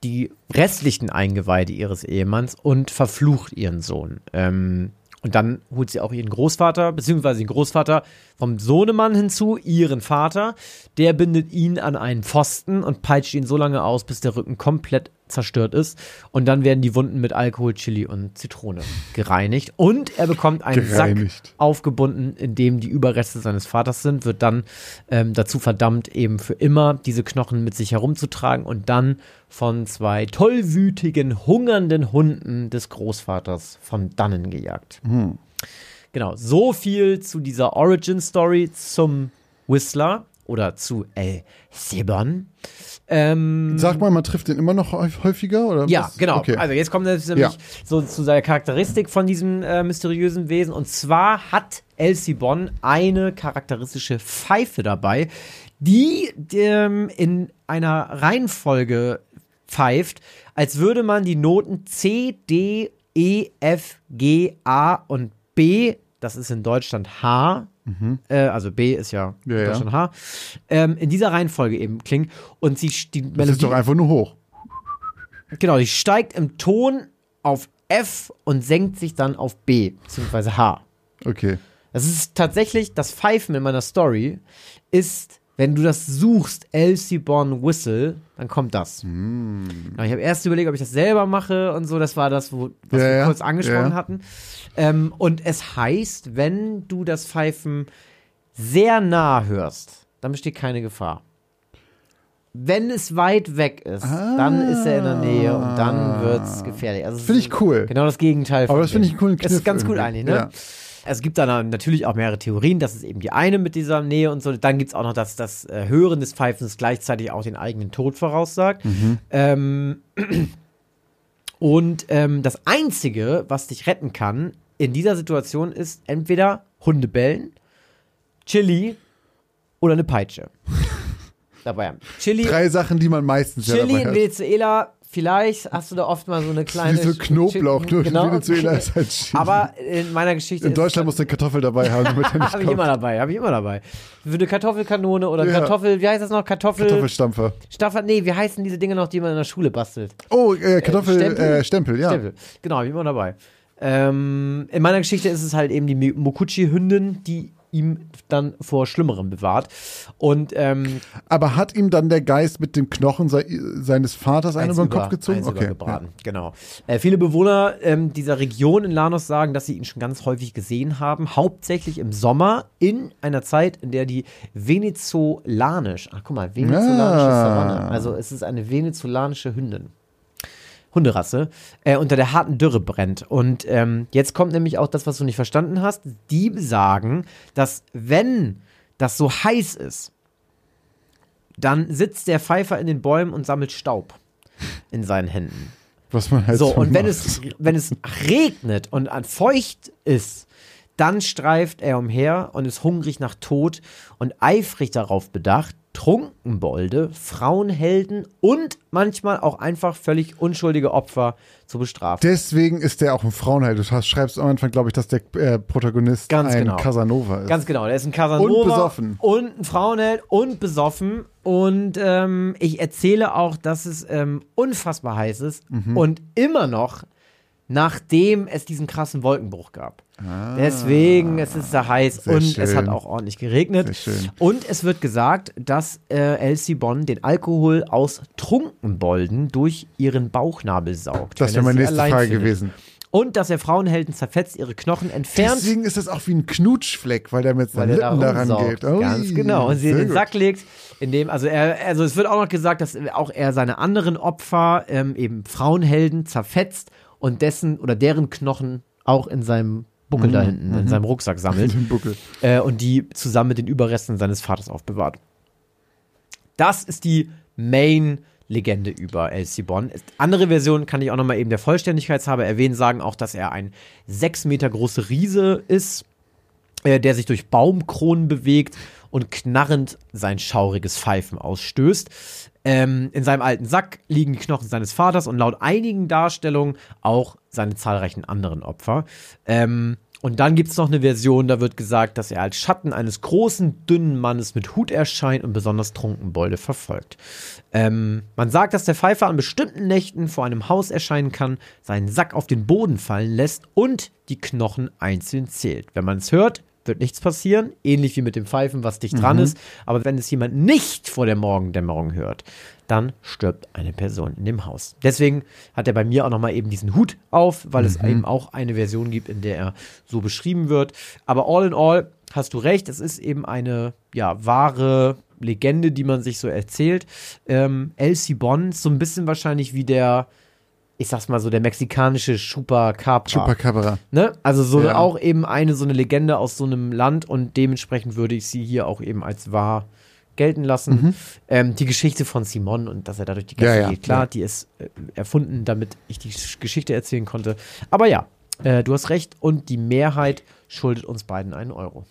die restlichen Eingeweide ihres Ehemanns und verflucht ihren Sohn. Ähm, und dann holt sie auch ihren Großvater, beziehungsweise den Großvater vom Sohnemann hinzu, ihren Vater. Der bindet ihn an einen Pfosten und peitscht ihn so lange aus, bis der Rücken komplett zerstört ist. Und dann werden die Wunden mit Alkohol, Chili und Zitrone gereinigt. Und er bekommt einen Gereinigt. Sack aufgebunden, in dem die Überreste seines Vaters sind, wird dann ähm, dazu verdammt, eben für immer diese Knochen mit sich herumzutragen und dann von zwei tollwütigen, hungernden Hunden des Großvaters von dannen gejagt. Hm. Genau, so viel zu dieser Origin-Story zum Whistler oder zu El Cebon. Ähm, Sag mal, man trifft den immer noch häufiger? Oder ja, was? genau. Okay. Also jetzt kommt es nämlich Ja. so zu seiner Charakteristik von diesem äh, mysteriösen Wesen. Und zwar hat El Cebon eine charakteristische Pfeife dabei, die ähm, in einer Reihenfolge pfeift, als würde man die Noten C, D, E, F, G, A und B, das ist in Deutschland H, Mhm. äh, also B ist ja, Ja, in ja. Deutschland H, ähm, in dieser Reihenfolge eben klingen. Und sie, die Das Melodie, ist doch einfach nur hoch. genau, die steigt im Ton auf F und senkt sich dann auf B, beziehungsweise H. Okay. Das ist tatsächlich, das Pfeifen in meiner Story ist, wenn du das suchst, El Cebon Whistle, dann kommt das. Mm. Ja, ich habe erst überlegt, ob ich das selber mache und so, das war das, wo, was Ja, wir ja. kurz angesprochen Ja. hatten. Ähm, und es heißt, wenn du das Pfeifen sehr nah hörst, dann besteht keine Gefahr. Wenn es weit weg ist, Ah. dann ist er in der Nähe und dann wird es gefährlich. Also es Finde ist ich cool. Genau das Gegenteil. Aber von das finde dem. ich einen coolen Kniff. Das ist ganz cool irgendwie. eigentlich, ne? Ja. Es gibt dann natürlich auch mehrere Theorien. Das ist eben die eine mit dieser Nähe und so. Dann gibt es auch noch, dass das äh, Hören des Pfeifens gleichzeitig auch den eigenen Tod voraussagt. Mhm. Ähm, und ähm, das Einzige, was dich retten kann in dieser Situation, ist entweder Hunde bellen, Chili oder eine Peitsche. Dabei haben. Chili, Drei Sachen, die man meistens ja Chili dabei in hat. Venezuela, vielleicht hast du da oft mal so eine kleine... Wie so Knoblauch, nur genau. in Venezuela ist halt Chili. Aber in meiner Geschichte In ist Deutschland musst du eine Kartoffel dabei haben, damit er nicht habe ich immer kommt. dabei, habe ich immer dabei. Für eine Kartoffelkanone oder Ja. Kartoffel, wie heißt das noch? Kartoffel... Kartoffelstampfer. Staffel, nee, wie heißen diese Dinge noch, die man in der Schule bastelt? Oh, äh, Kartoffel, Stempel? äh, Stempel, ja. Stempel. Genau, habe ich immer dabei. Ähm, in meiner Geschichte ist es halt eben die Mokuchi-Hündin, die ihm dann vor Schlimmerem bewahrt. Und ähm, Aber hat ihm dann der Geist mit dem Knochen sei, seines Vaters einen eins über den über- Kopf gezogen? eins Okay. übergebraten, genau. Äh, viele Bewohner ähm, dieser Region in Llanos sagen, dass sie ihn schon ganz häufig gesehen haben, hauptsächlich im Sommer in einer Zeit, in der die venezolanisch, ach guck mal, venezolanische Ah. Savanne, also es ist eine venezolanische Hündin. Hunderasse, äh, unter der harten Dürre brennt. Und ähm, jetzt kommt nämlich auch das, was du nicht verstanden hast. Die sagen, dass wenn das so heiß ist, dann sitzt der Pfeifer in den Bäumen und sammelt Staub in seinen Händen. Was man halt So, so, und wenn macht. es, wenn es regnet und an feucht ist, dann streift er umher und ist hungrig nach Tod und eifrig darauf bedacht, Trunkenbolde, Frauenhelden und manchmal auch einfach völlig unschuldige Opfer zu bestrafen. Deswegen ist der auch ein Frauenheld. Du hast, schreibst am Anfang, glaube ich, dass der äh, Protagonist Ganz ein genau. Casanova ist. Ganz genau, der ist ein Casanova Und besoffen. und ein Frauenheld und besoffen. Und ähm, ich erzähle auch, dass es ähm, unfassbar heiß ist Mhm. und immer noch, nachdem es diesen krassen Wolkenbruch gab. Ah, Deswegen, es ist sehr heiß sehr und schön. es hat auch ordentlich geregnet. Sehr schön. Und es wird gesagt, dass äh, El Cebon den Alkohol aus Trunkenbolden durch ihren Bauchnabel saugt. Das wenn wäre er meine sie nächste allein Frage findet. gewesen. Und dass er Frauenhelden zerfetzt, ihre Knochen entfernt, Deswegen ist das auch wie ein Knutschfleck, weil der mit weil seinen er da Lippen daran rumsaugt. geht. Ui, Ganz genau. Und sie in sehr den gut. Sack legt, in dem, also er, also es wird auch noch gesagt, dass auch er seine anderen Opfer, ähm, eben Frauenhelden, zerfetzt und dessen oder deren Knochen auch in seinem Buckel Mhm, da hinten, in seinem Rucksack sammelt. Den Buckel. äh, und die zusammen mit den Überresten seines Vaters aufbewahrt. Das ist die Main-Legende über El Cebon. Andere Versionen kann ich auch nochmal eben der Vollständigkeit halber erwähnen, sagen auch, dass er ein sechs Meter großer Riese ist, äh, der sich durch Baumkronen bewegt und knarrend sein schauriges Pfeifen ausstößt. Ähm, in seinem alten Sack liegen die Knochen seines Vaters und laut einigen Darstellungen auch seine zahlreichen anderen Opfer. Ähm, Und dann gibt es noch eine Version, da wird gesagt, dass er als Schatten eines großen, dünnen Mannes mit Hut erscheint und besonders Trunkenbolde verfolgt. Ähm, man sagt, dass der Pfeifer an bestimmten Nächten vor einem Haus erscheinen kann, seinen Sack auf den Boden fallen lässt und die Knochen einzeln zählt. Wenn man es hört, wird nichts passieren, ähnlich wie mit dem Pfeifen, was dicht dran Mhm. ist. Aber wenn es jemand nicht vor der Morgendämmerung hört, dann stirbt eine Person in dem Haus. Deswegen hat er bei mir auch nochmal eben diesen Hut auf, weil es eben auch eine Version gibt, in der er so beschrieben wird. Aber all in all hast du recht, es ist eben eine ja, wahre Legende, die man sich so erzählt. Ähm, El Cibon ist so ein bisschen wahrscheinlich wie der, ich sag's mal so, der mexikanische Chupacabra. Chupacabra. Ne? Also so Ja. auch eben eine so eine Legende aus so einem Land und dementsprechend würde ich sie hier auch eben als wahr gelten lassen. Mhm. Ähm, die Geschichte von Simon und dass er dadurch die Ja, Gasse ja, geht, klar, ja. die ist äh, erfunden, damit ich die Geschichte erzählen konnte. Aber ja, äh, du hast recht und die Mehrheit schuldet uns beiden einen Euro.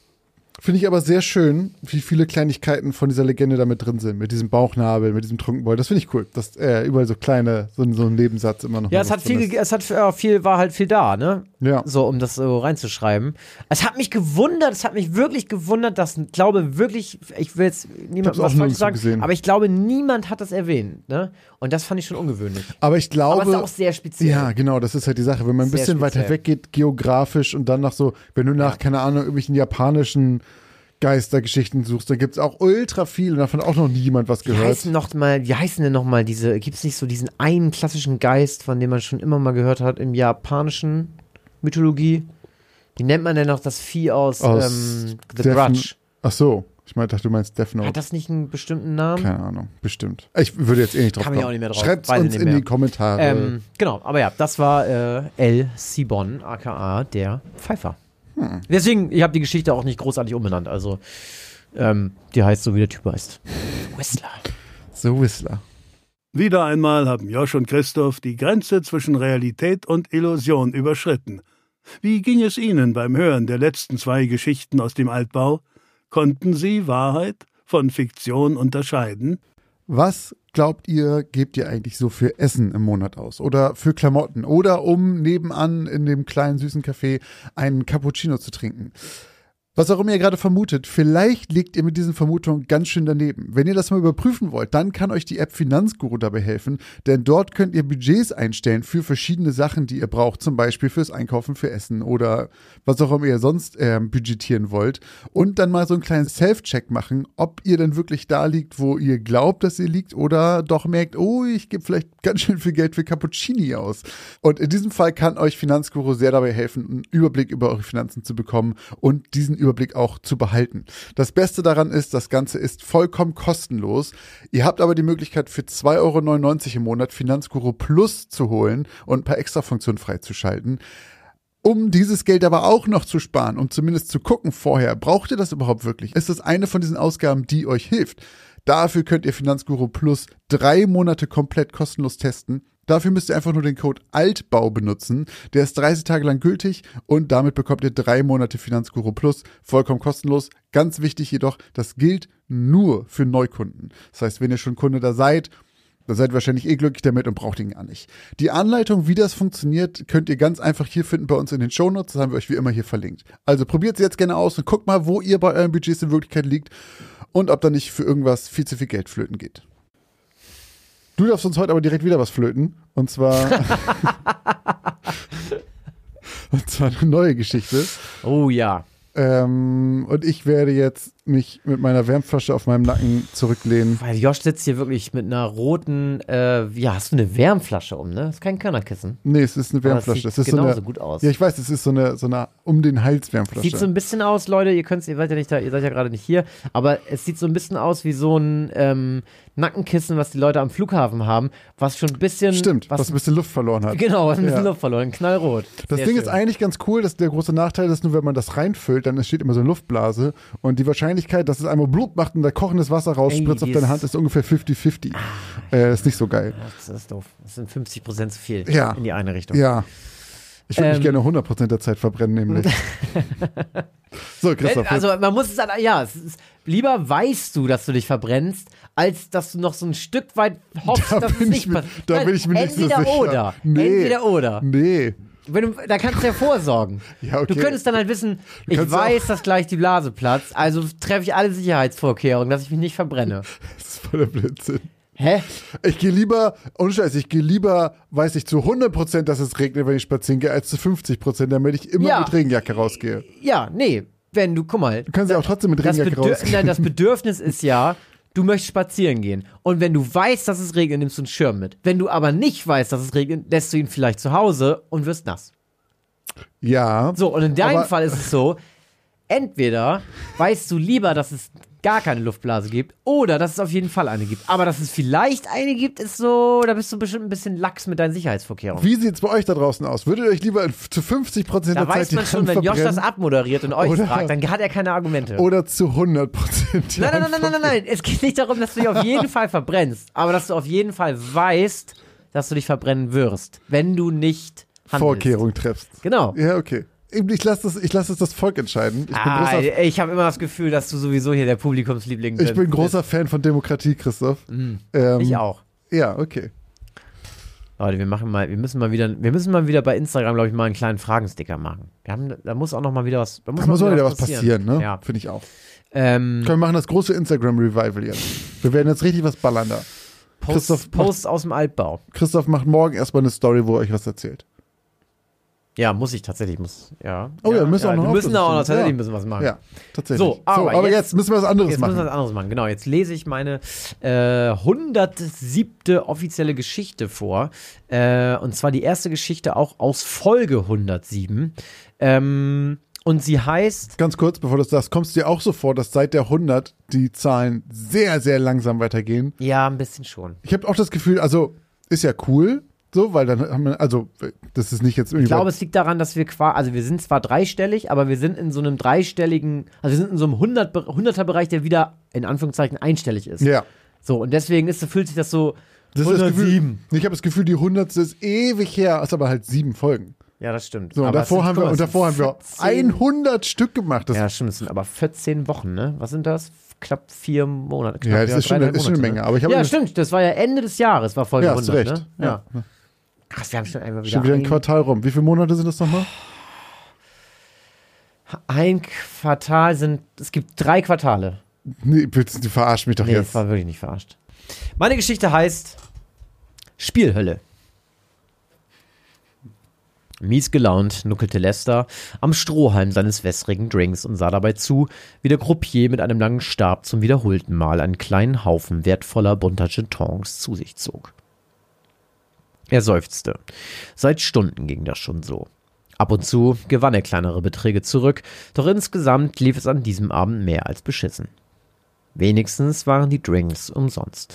Finde ich aber sehr schön, wie viele Kleinigkeiten von dieser Legende da mit drin sind. Mit diesem Bauchnabel, mit diesem Trunkenbold. Das finde ich cool. Dass äh, überall so kleine, so, so ein Nebensatz immer noch Ja, mal es was hat drin viel, ist. ge- es hat äh, viel, war halt viel da, ne? Ja. So, um das so reinzuschreiben. Es hat mich gewundert, es hat mich wirklich gewundert, dass, ich glaube wirklich, ich will jetzt niemandem hab's auch was falsch nirgendwo sagen, gesehen. aber ich glaube, niemand hat das erwähnt, ne? Und das fand ich schon ungewöhnlich. Aber ich glaube. Aber es ist auch sehr speziell. Ja, genau, das ist halt die Sache. Wenn man ein Sehr bisschen speziell. weiter weggeht, geografisch und dann nach so, wenn du nach, Ja. keine Ahnung, irgendwelchen japanischen Geistergeschichten suchst, da gibt's auch ultra viel und davon auch noch nie jemand was Wie gehört. heißen, noch mal, wie heißen denn nochmal diese, gibt es nicht so diesen einen klassischen Geist, von dem man schon immer mal gehört hat im japanischen Mythologie? Wie nennt man denn noch das Vieh aus, Aus ähm, The Death- Grudge? Ach so, ich meinte, du meinst Death Note. Hat das nicht einen bestimmten Namen? Keine Ahnung, bestimmt. Ich würde jetzt eh nicht drauf Kann mich kommen. auch nicht mehr drauf. Schreibt's Weiß ich uns nicht in mehr. die Kommentare. Ähm, genau, aber ja, das war äh, El Cibon, aka der Pfeifer. Hm. Deswegen, ich habe die Geschichte auch nicht großartig umbenannt, also ähm, die heißt so, wie der Typ heißt. Whistler. So Whistler. Wieder einmal haben Josh und Christoph die Grenze zwischen Realität und Illusion überschritten. Wie ging es Ihnen beim Hören der letzten zwei Geschichten aus dem Altbau? Konnten Sie Wahrheit von Fiktion unterscheiden? Was glaubt ihr, gebt ihr eigentlich so für Essen im Monat aus? Oder für Klamotten? Oder um nebenan in dem kleinen süßen Café einen Cappuccino zu trinken? Was auch immer ihr gerade vermutet, vielleicht liegt ihr mit diesen Vermutungen ganz schön daneben. Wenn ihr das mal überprüfen wollt, dann kann euch die App Finanzguru dabei helfen, denn dort könnt ihr Budgets einstellen für verschiedene Sachen, die ihr braucht, zum Beispiel fürs Einkaufen, für Essen oder was auch immer ihr sonst äh, budgetieren wollt und dann mal so einen kleinen Self-Check machen, ob ihr denn wirklich da liegt, wo ihr glaubt, dass ihr liegt oder doch merkt, oh, ich gebe vielleicht ganz schön viel Geld für Cappuccini aus. Und in diesem Fall kann euch Finanzguru sehr dabei helfen, einen Überblick über eure Finanzen zu bekommen und diesen Überblick auch zu behalten. Das Beste daran ist, das Ganze ist vollkommen kostenlos. Ihr habt aber die Möglichkeit für zwei Euro neunundneunzig im Monat Finanzguru Plus zu holen und ein paar Extrafunktionen freizuschalten. Um dieses Geld aber auch noch zu sparen, um zumindest zu gucken vorher, braucht ihr das überhaupt wirklich? Ist das eine von diesen Ausgaben, die euch hilft? Dafür könnt ihr Finanzguru Plus drei Monate komplett kostenlos testen. Dafür müsst ihr einfach nur den Code ALTBAU benutzen. Der ist dreißig Tage lang gültig und damit bekommt ihr drei Monate Finanzguru Plus vollkommen kostenlos. Ganz wichtig jedoch, das gilt nur für Neukunden. Das heißt, wenn ihr schon Kunde da seid, dann seid ihr wahrscheinlich eh glücklich damit und braucht ihn gar nicht. Die Anleitung, wie das funktioniert, könnt ihr ganz einfach hier finden bei uns in den Shownotes. Das haben wir euch wie immer hier verlinkt. Also probiert es jetzt gerne aus und guckt mal, wo ihr bei euren Budgets in Wirklichkeit liegt und ob da nicht für irgendwas viel zu viel Geld flöten geht. Du darfst uns heute aber direkt wieder was flöten. Und zwar. und zwar eine neue Geschichte. Oh ja. Ähm, und ich werde jetzt mich mit meiner Wärmflasche auf meinem Nacken zurücklehnen. Weil Josh sitzt hier wirklich mit einer roten, äh, ja, hast du eine Wärmflasche um, ne? Das ist kein Körnerkissen. Nee, es ist eine Aber Wärmflasche. das Das sieht ist so genauso eine, gut aus. ja, ich weiß, es ist so eine, so eine um den Hals Wärmflasche. Sieht so ein bisschen aus, Leute, ihr könnt's, ihr seid ja nicht da, ihr seid ja gerade nicht hier, aber es sieht so ein bisschen aus wie so ein ähm, Nackenkissen, was die Leute am Flughafen haben, was schon ein bisschen. Stimmt, was, was ein bisschen Luft verloren hat. Genau, was ein bisschen Ja. Luft verloren, knallrot. Das Sehr Ding schön. ist eigentlich ganz cool, dass der große Nachteil ist, nur wenn man das reinfüllt, dann entsteht immer so eine Luftblase und die Wahrscheinlichkeit, dass es einmal Blut macht und da kochendes Wasser rausspritzt Ey, auf deine dies- Hand, ist ungefähr fünfzig fünfzig. Äh, ist nicht so geil. Ja, das ist doof. Das sind fünfzig Prozent zu viel Ja. in die eine Richtung. Ja. Ich würde Ähm. mich gerne hundert Prozent der Zeit verbrennen, nämlich. So, Christoph. Also man muss es halt, ja, es ist, lieber weißt du, dass du dich verbrennst, als dass du noch so ein Stück weit hoffst, Da dass bin es ich nicht mir- passiert. da bin ich mir nicht so Entweder sicher. oder. Nee. Entweder oder. nee. Wenn du, da kannst du ja vorsorgen. Ja, okay. Du könntest dann halt wissen, ich kannst weiß, dass gleich die Blase platzt, also treffe ich alle Sicherheitsvorkehrungen, dass ich mich nicht verbrenne. Das ist voller Blödsinn. Hä? Ich gehe lieber, ohne Scheiß, ich gehe lieber, weiß ich zu hundert Prozent, dass es regnet, wenn ich spazieren gehe, als zu fünfzig Prozent, damit ich immer Ja. mit Regenjacke rausgehe. Ja, nee, wenn du, guck mal. Du kannst ja auch trotzdem mit Das, Regenjacke Bedür- rausgehen. Nein, das Bedürfnis ist ja, du möchtest spazieren gehen. Und wenn du weißt, dass es regnet, nimmst du einen Schirm mit. Wenn du aber nicht weißt, dass es regnet, lässt du ihn vielleicht zu Hause und wirst nass. Ja. So, und in deinem aber- Fall ist es so, entweder weißt du lieber, dass es gar keine Luftblase gibt oder dass es auf jeden Fall eine gibt. Aber dass es vielleicht eine gibt, ist so, da bist du bestimmt ein bisschen lax mit deinen Sicherheitsvorkehrungen. Wie sieht's bei euch da draußen aus? Würdet ihr euch lieber zu fünfzig Prozent Da der Zeit weiß die man schon, Hand wenn Josh das verbrennen abmoderiert und euch Oder- fragt, dann hat er keine Argumente. oder zu hundert Prozent die Nein, nein, Hand nein, nein, nein, nein. Es geht nicht darum, dass du dich auf jeden Fall verbrennst, aber dass du auf jeden Fall weißt, dass du dich verbrennen wirst, wenn du nicht handelst. Vorkehrung treffst. Genau. Ja, okay. Ich lasse das, ich lass das, das Volk entscheiden. Ich bin Ah, großer, ich habe immer das Gefühl, dass du sowieso hier der Publikumsliebling bist. ich bin großer Fan von Demokratie, Christoph. Mhm. Ähm, Ich auch. Ja, okay. Leute, wir machen mal, wir müssen mal wieder, wir müssen mal wieder bei Instagram, glaube ich, mal einen kleinen Fragensticker machen. Wir haben, da muss auch noch mal wieder was, da muss, Da muss mal wieder was passieren, passieren, ne? Ja. Finde ich auch. Ähm, Können wir machen das große Instagram-Revival jetzt. Wir werden jetzt richtig was ballern da. Posts, Christoph, Posts aus dem Altbau. Christoph macht morgen erstmal eine Story, wo er euch was erzählt. Ja, muss ich tatsächlich, muss, ja. Oh ja, wir müssen auch noch wir müssen da auch noch aufpassen. tatsächlich Ja. ein bisschen was machen. Ja, tatsächlich. So, aber aber jetzt- jetzt, müssen wir was anderes Jetzt machen. müssen wir was anderes machen. Genau, jetzt lese ich meine äh, hundertsiebte offizielle Geschichte vor. Äh, und zwar die erste Geschichte auch aus Folge hundertsieben. Ähm, und sie heißt, Ganz kurz, bevor du das sagst, kommst du dir auch so vor, dass seit der hundert die Zahlen sehr, sehr langsam weitergehen? ja, ein bisschen schon. Ich habe auch das Gefühl, also ist ja cool, so, weil dann haben wir, also das ist nicht jetzt irgendwie. Ich glaube, es liegt daran, dass wir quasi, also wir sind zwar dreistellig, aber wir sind in so einem dreistelligen, also wir sind in so einem hundert, hunderter-Bereich, der wieder in Anführungszeichen einstellig ist. ja. So, und deswegen ist, fühlt sich das so Das ist das Gefühl, hundertsieben. ich habe das Gefühl, die hundertste ist ewig her, ist aber halt sieben Folgen. Ja, das stimmt. So, und Aber es davor sind- haben guck wir, mal, und es sind davor haben wir vierzehn hundert Stück gemacht. Das Ja, stimmt, es sind aber vierzehn Wochen, ne? Was sind das? Knapp vier Monate. Knapp, Ja, das ist schon- dreieinhalb ist schon eine Monate, Menge, ne? aber ich habe Ja, mir- stimmt, das war ja Ende des Jahres, war Folge ja, hast du hundert, recht. ne? Ja. Krass, wir haben schon einmal wieder, Schon wieder ein ein, Quartal rum. Wie viele Monate sind das nochmal? ein Quartal sind, es gibt drei Quartale. Nee, bitte, du verarsch mich doch Nee, jetzt. das war wirklich nicht verarscht. Meine Geschichte heißt Spielhölle. Mies gelaunt nuckelte Lester am Strohhalm seines wässrigen Drinks und sah dabei zu, wie der Croupier mit einem langen Stab zum wiederholten Mal einen kleinen Haufen wertvoller bunter Jetons zu sich zog. Er seufzte. Seit Stunden ging das schon so. Ab und zu gewann er kleinere Beträge zurück, doch insgesamt lief es an diesem Abend mehr als beschissen. Wenigstens waren die Drinks umsonst.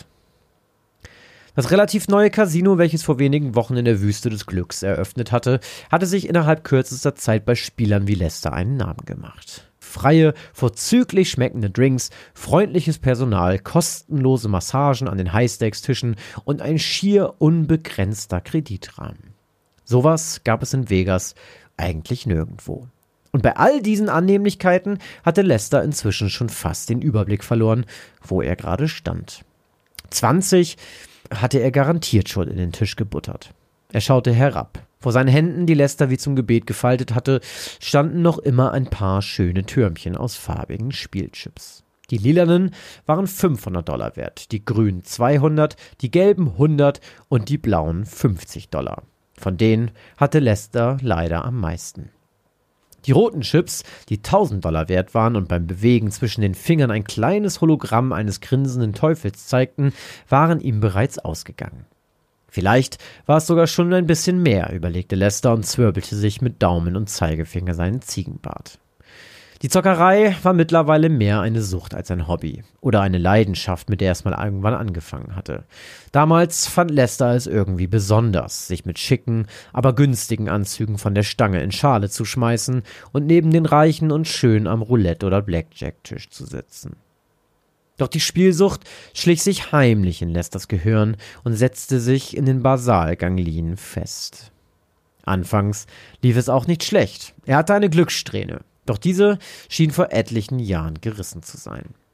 Das relativ neue Casino, welches vor wenigen Wochen in der Wüste des Glücks eröffnet hatte, hatte sich innerhalb kürzester Zeit bei Spielern wie Lester einen Namen gemacht. Freie, vorzüglich schmeckende Drinks, freundliches Personal, kostenlose Massagen an den Highstakes-Tischen und ein schier unbegrenzter Kreditrahmen. Sowas gab es in Vegas eigentlich nirgendwo. Und bei all diesen Annehmlichkeiten hatte Lester inzwischen schon fast den Überblick verloren, wo er gerade stand. zwanzig hatte er garantiert schon in den Tisch gebuttert. Er schaute herab. Vor seinen Händen, die Lester wie zum Gebet gefaltet hatte, standen noch immer ein paar schöne Türmchen aus farbigen Spielchips. Die lilanen waren fünfhundert Dollar wert, die grünen zweihundert, die gelben hundert und die blauen fünfzig Dollar. Von denen hatte Lester leider am meisten. Die roten Chips, die tausend Dollar wert waren und beim Bewegen zwischen den Fingern ein kleines Hologramm eines grinsenden Teufels zeigten, waren ihm bereits ausgegangen. Vielleicht war es sogar schon ein bisschen mehr, überlegte Lester und zwirbelte sich mit Daumen und Zeigefinger seinen Ziegenbart. Die Zockerei war mittlerweile mehr eine Sucht als ein Hobby oder eine Leidenschaft, mit der es mal irgendwann angefangen hatte. Damals fand Lester es irgendwie besonders, sich mit schicken, aber günstigen Anzügen von der Stange in Schale zu schmeißen und neben den Reichen und schön am Roulette- oder Blackjack-Tisch zu sitzen. Doch die Spielsucht schlich sich heimlich in Lesters Gehirn und setzte sich in den Basalganglien fest. Anfangs lief es auch nicht schlecht. Er hatte eine Glückssträhne. Doch diese schien vor etlichen Jahren gerissen zu sein.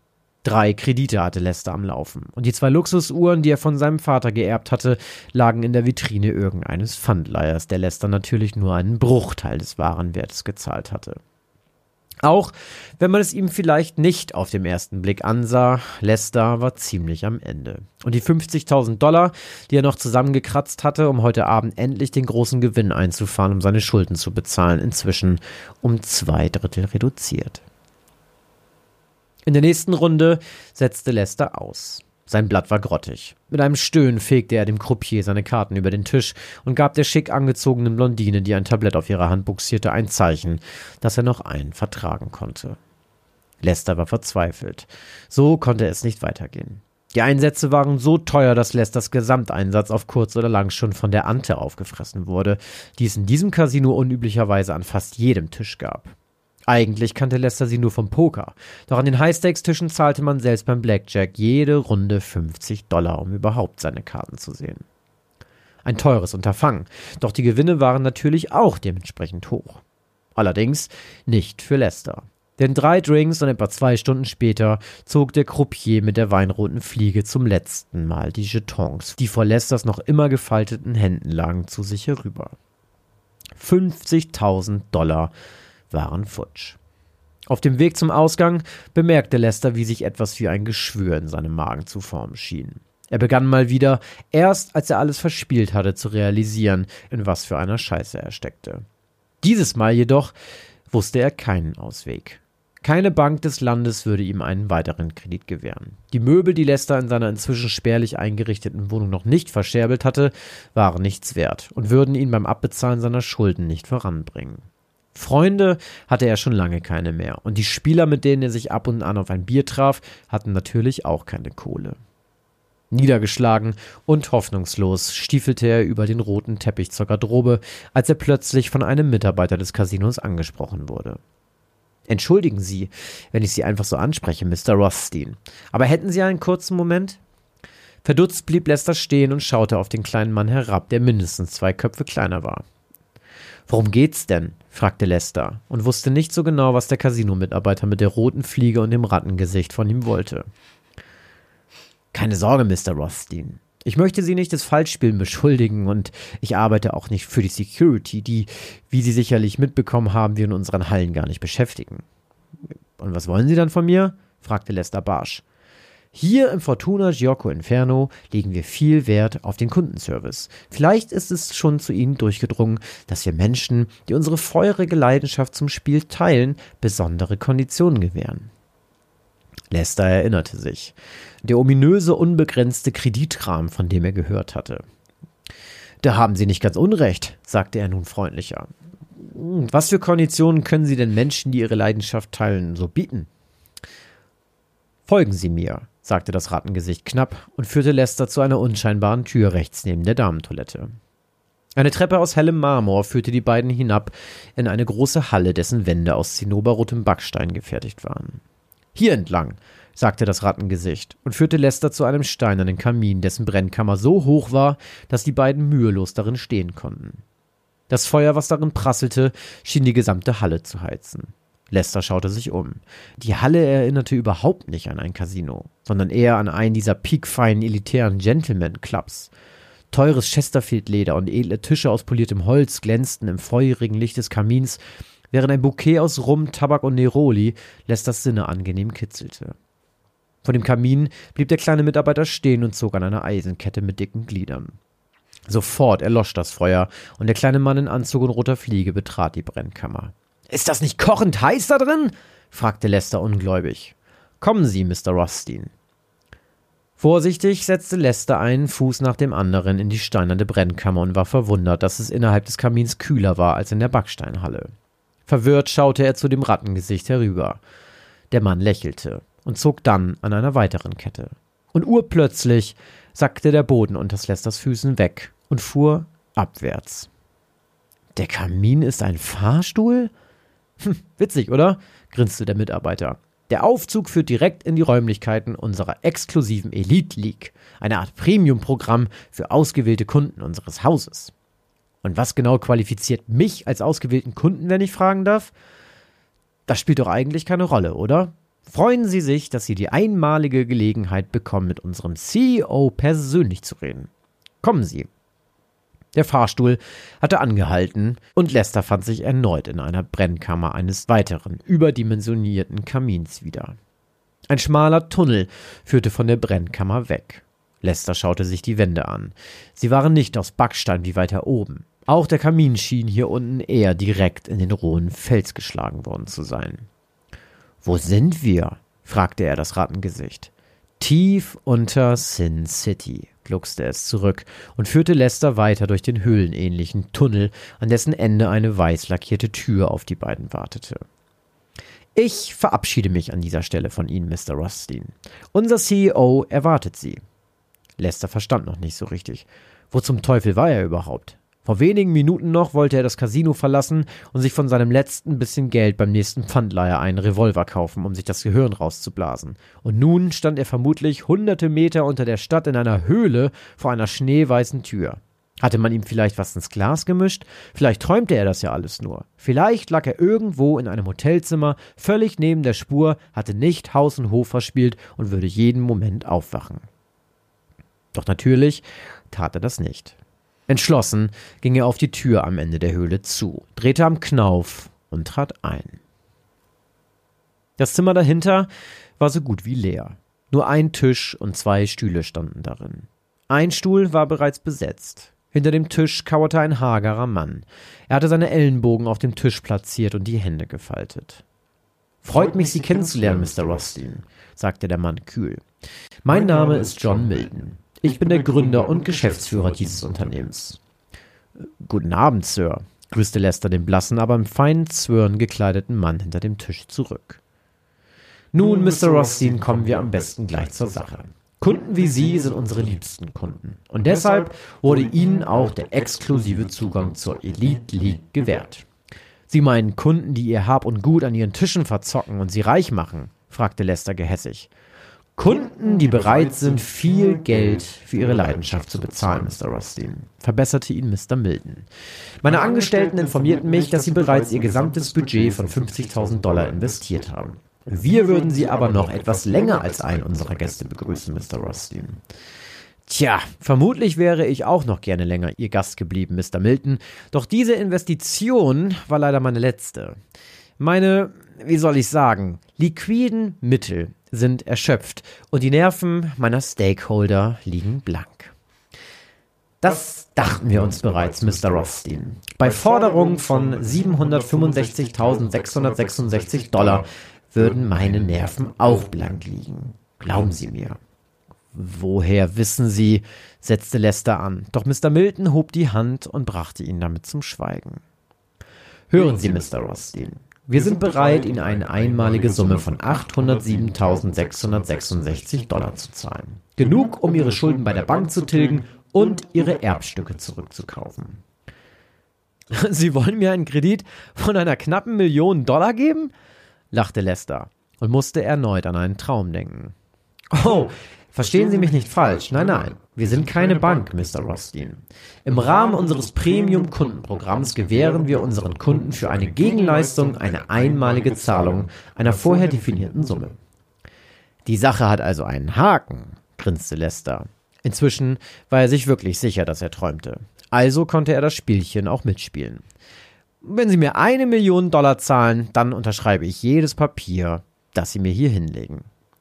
Drei Kredite hatte Lester am Laufen und die zwei Luxusuhren, die er von seinem Vater geerbt hatte, lagen in der Vitrine irgendeines Pfandleihers, der Lester natürlich nur einen Bruchteil des Warenwertes gezahlt hatte. Auch wenn man es ihm vielleicht nicht auf den ersten Blick ansah, Lester war ziemlich am Ende. Und die fünfzigtausend Dollar, die er noch zusammengekratzt hatte, um heute Abend endlich den großen Gewinn einzufahren, um seine Schulden zu bezahlen, inzwischen um zwei Drittel reduziert. In der nächsten Runde setzte Lester aus. Sein Blatt war grottig. Mit einem Stöhnen fegte er dem Croupier seine Karten über den Tisch und gab der schick angezogenen Blondine, die ein Tablett auf ihrer Hand buxierte, ein Zeichen, dass er noch einen vertragen konnte. Lester war verzweifelt. So konnte es nicht weitergehen. Die Einsätze waren so teuer, dass Lesters Gesamteinsatz auf kurz oder lang schon von der Ante aufgefressen wurde, die es in diesem Casino unüblicherweise an fast jedem Tisch gab. Eigentlich kannte Lester sie nur vom Poker, doch an den High-Stakes-Tischen zahlte man selbst beim Blackjack jede Runde fünfzig Dollar, um überhaupt seine Karten zu sehen. Ein teures Unterfangen, doch die Gewinne waren natürlich auch dementsprechend hoch. Allerdings nicht für Lester. Denn drei Drinks und etwa zwei Stunden später zog der Croupier mit der weinroten Fliege zum letzten Mal die Jetons, die vor Lesters noch immer gefalteten Händen lagen, zu sich herüber. fünfzigtausend Dollar waren futsch. Auf dem Weg zum Ausgang bemerkte Lester, wie sich etwas wie ein Geschwür in seinem Magen zu formen schien. Er begann mal wieder, erst als er alles verspielt hatte, zu realisieren, in was für einer Scheiße er steckte. Dieses Mal jedoch wusste er keinen Ausweg. Keine Bank des Landes würde ihm einen weiteren Kredit gewähren. Die Möbel, die Lester in seiner inzwischen spärlich eingerichteten Wohnung noch nicht verscherbelt hatte, waren nichts wert und würden ihn beim Abbezahlen seiner Schulden nicht voranbringen. Freunde hatte er schon lange keine mehr und die Spieler, mit denen er sich ab und an auf ein Bier traf, hatten natürlich auch keine Kohle. Niedergeschlagen und hoffnungslos stiefelte er über den roten Teppich zur Garderobe, als er plötzlich von einem Mitarbeiter des Casinos angesprochen wurde. »Entschuldigen Sie, wenn ich Sie einfach so anspreche, Mister Rothstein, aber hätten Sie einen kurzen Moment?« Verdutzt blieb Lester stehen und schaute auf den kleinen Mann herab, der mindestens zwei Köpfe kleiner war. »Worum geht's denn?« fragte Lester und wusste nicht so genau, was der Casino-Mitarbeiter mit der roten Fliege und dem Rattengesicht von ihm wollte. »Keine Sorge, Mister Rothstein. Ich möchte Sie nicht des Falschspielen beschuldigen und ich arbeite auch nicht für die Security, die, wie Sie sicherlich mitbekommen haben, wir in unseren Hallen gar nicht beschäftigen.« »Und was wollen Sie dann von mir?« fragte Lester barsch. »Hier im Fortuna Giuoco Inferno legen wir viel Wert auf den Kundenservice. Vielleicht ist es schon zu Ihnen durchgedrungen, dass wir Menschen, die unsere feurige Leidenschaft zum Spiel teilen, besondere Konditionen gewähren.« Lester erinnerte sich. Der ominöse, unbegrenzte Kreditrahmen, von dem er gehört hatte. »Da haben Sie nicht ganz unrecht«, sagte er nun freundlicher. »Was für Konditionen können Sie denn Menschen, die ihre Leidenschaft teilen, so bieten?« »Folgen Sie mir«, sagte das Rattengesicht knapp und führte Lester zu einer unscheinbaren Tür rechts neben der Damentoilette. Eine Treppe aus hellem Marmor führte die beiden hinab in eine große Halle, dessen Wände aus zinnoberrotem Backstein gefertigt waren. »Hier entlang«, sagte das Rattengesicht und führte Lester zu einem steinernen Kamin, dessen Brennkammer so hoch war, dass die beiden mühelos darin stehen konnten. Das Feuer, was darin prasselte, schien die gesamte Halle zu heizen. Lester schaute sich um. Die Halle erinnerte überhaupt nicht an ein Casino, sondern eher an einen dieser piekfeinen, elitären Gentleman-Clubs. Teures Chesterfield-Leder und edle Tische aus poliertem Holz glänzten im feurigen Licht des Kamins, während ein Bouquet aus Rum, Tabak und Neroli Lesters Sinne angenehm kitzelte. Vor dem Kamin blieb der kleine Mitarbeiter stehen und zog an einer Eisenkette mit dicken Gliedern. Sofort erlosch das Feuer und der kleine Mann in Anzug und roter Fliege betrat die Brennkammer. »Ist das nicht kochend heiß da drin?« fragte Lester ungläubig. »Kommen Sie, Mister Rothstein.« Vorsichtig setzte Lester einen Fuß nach dem anderen in die steinerne Brennkammer und war verwundert, dass es innerhalb des Kamins kühler war als in der Backsteinhalle. Verwirrt schaute er zu dem Rattengesicht herüber. Der Mann lächelte und zog dann an einer weiteren Kette. Und urplötzlich sackte der Boden unter Lesters Füßen weg und fuhr abwärts. »Der Kamin ist ein Fahrstuhl?« Hm, witzig, oder?« grinste der Mitarbeiter. »Der Aufzug führt direkt in die Räumlichkeiten unserer exklusiven Elite League, eine Art Premium-Programm für ausgewählte Kunden unseres Hauses.« »Und was genau qualifiziert mich als ausgewählten Kunden, wenn ich fragen darf?« »Das spielt doch eigentlich keine Rolle, oder?« Freuen Sie sich, dass Sie die einmalige Gelegenheit bekommen, mit unserem C E O persönlich zu reden. Kommen Sie. Der Fahrstuhl hatte angehalten und Lester fand sich erneut in einer Brennkammer eines weiteren, überdimensionierten Kamins wieder. Ein schmaler Tunnel führte von der Brennkammer weg. Lester schaute sich die Wände an. Sie waren nicht aus Backstein wie weiter oben. Auch der Kamin schien hier unten eher direkt in den rohen Fels geschlagen worden zu sein. »Wo sind wir?« fragte er das Rattengesicht. »Tief unter Sin City«, gluckste es zurück und führte Lester weiter durch den höhlenähnlichen Tunnel, an dessen Ende eine weiß lackierte Tür auf die beiden wartete. »Ich verabschiede mich an dieser Stelle von Ihnen, Mister Rothstein. Unser C E O erwartet Sie.« Lester verstand noch nicht so richtig. Wo zum Teufel war er überhaupt? Vor wenigen Minuten noch wollte er das Casino verlassen und sich von seinem letzten bisschen Geld beim nächsten Pfandleiher einen Revolver kaufen, um sich das Gehirn rauszublasen. Und nun stand er vermutlich hunderte Meter unter der Stadt in einer Höhle vor einer schneeweißen Tür. Hatte man ihm vielleicht was ins Glas gemischt? Vielleicht träumte er das ja alles nur. Vielleicht lag er irgendwo in einem Hotelzimmer, völlig neben der Spur, hatte nicht Haus und Hof verspielt und würde jeden Moment aufwachen. Doch natürlich tat er das nicht. Entschlossen ging er auf die Tür am Ende der Höhle zu, drehte am Knauf und trat ein. Das Zimmer dahinter war so gut wie leer. Nur ein Tisch und zwei Stühle standen darin. Ein Stuhl war bereits besetzt. Hinter dem Tisch kauerte ein hagerer Mann. Er hatte seine Ellenbogen auf dem Tisch platziert und die Hände gefaltet. »Freut mich, Sie kennenzulernen, Mister Rothstein«, sagte der Mann kühl. »Mein Name ist John Milton. Ich bin der Gründer und Geschäftsführer dieses Unternehmens.« »Guten Abend, Sir«, grüßte Lester den blassen, aber im feinen Zwirn gekleideten Mann hinter dem Tisch zurück. »Nun, Mister Rothstein, kommen wir am besten gleich zur Sache. Kunden wie Sie sind unsere liebsten Kunden. Und deshalb wurde Ihnen auch der exklusive Zugang zur Elite League gewährt.« »Sie meinen Kunden, die ihr Hab und Gut an ihren Tischen verzocken und sie reich machen?« fragte Lester gehässig. »Kunden, die bereit sind, viel Geld für ihre Leidenschaft zu bezahlen, Mister Rothstein«, verbesserte ihn Mister Milton. »Meine Angestellten informierten mich, dass sie bereits ihr gesamtes Budget von fünfzigtausend Dollar investiert haben. Wir würden Sie aber noch etwas länger als einen unserer Gäste begrüßen, Mister Rothstein.« »Tja, vermutlich wäre ich auch noch gerne länger Ihr Gast geblieben, Mister Milton, doch diese Investition war leider meine letzte. Meine, wie soll ich sagen, liquiden Mittel sind erschöpft und die Nerven meiner Stakeholder liegen blank.« »Das dachten wir uns bereits, Mister Rothstein. Bei Forderung von siebenhundertfünfundsechzigtausendsechshundertsechsundsechzig Dollar würden meine Nerven auch blank liegen. Glauben Sie mir.« »Woher wissen Sie?«, setzte Lester an, doch Mister Milton hob die Hand und brachte ihn damit zum Schweigen. »Hören Sie, Mister Rothstein. Wir sind bereit, Ihnen eine einmalige Summe von achthundertsiebentausendsechshundertsechsundsechzig Dollar zu zahlen. Genug, um Ihre Schulden bei der Bank zu tilgen und Ihre Erbstücke zurückzukaufen.« »Sie wollen mir einen Kredit von einer knappen Million Dollar geben?«, lachte Lester und musste erneut an einen Traum denken. »Oh, verstehen Sie mich nicht falsch. Nein, nein, wir sind keine Bank, Mister Rothstein. Im Rahmen unseres Premium-Kundenprogramms gewähren wir unseren Kunden für eine Gegenleistung eine einmalige Zahlung einer vorher definierten Summe.« »Die Sache hat also einen Haken«, grinste Lester. Inzwischen war er sich wirklich sicher, dass er träumte. Also konnte er das Spielchen auch mitspielen. »Wenn Sie mir eine Million Dollar zahlen, dann unterschreibe ich jedes Papier, das Sie mir hier hinlegen.«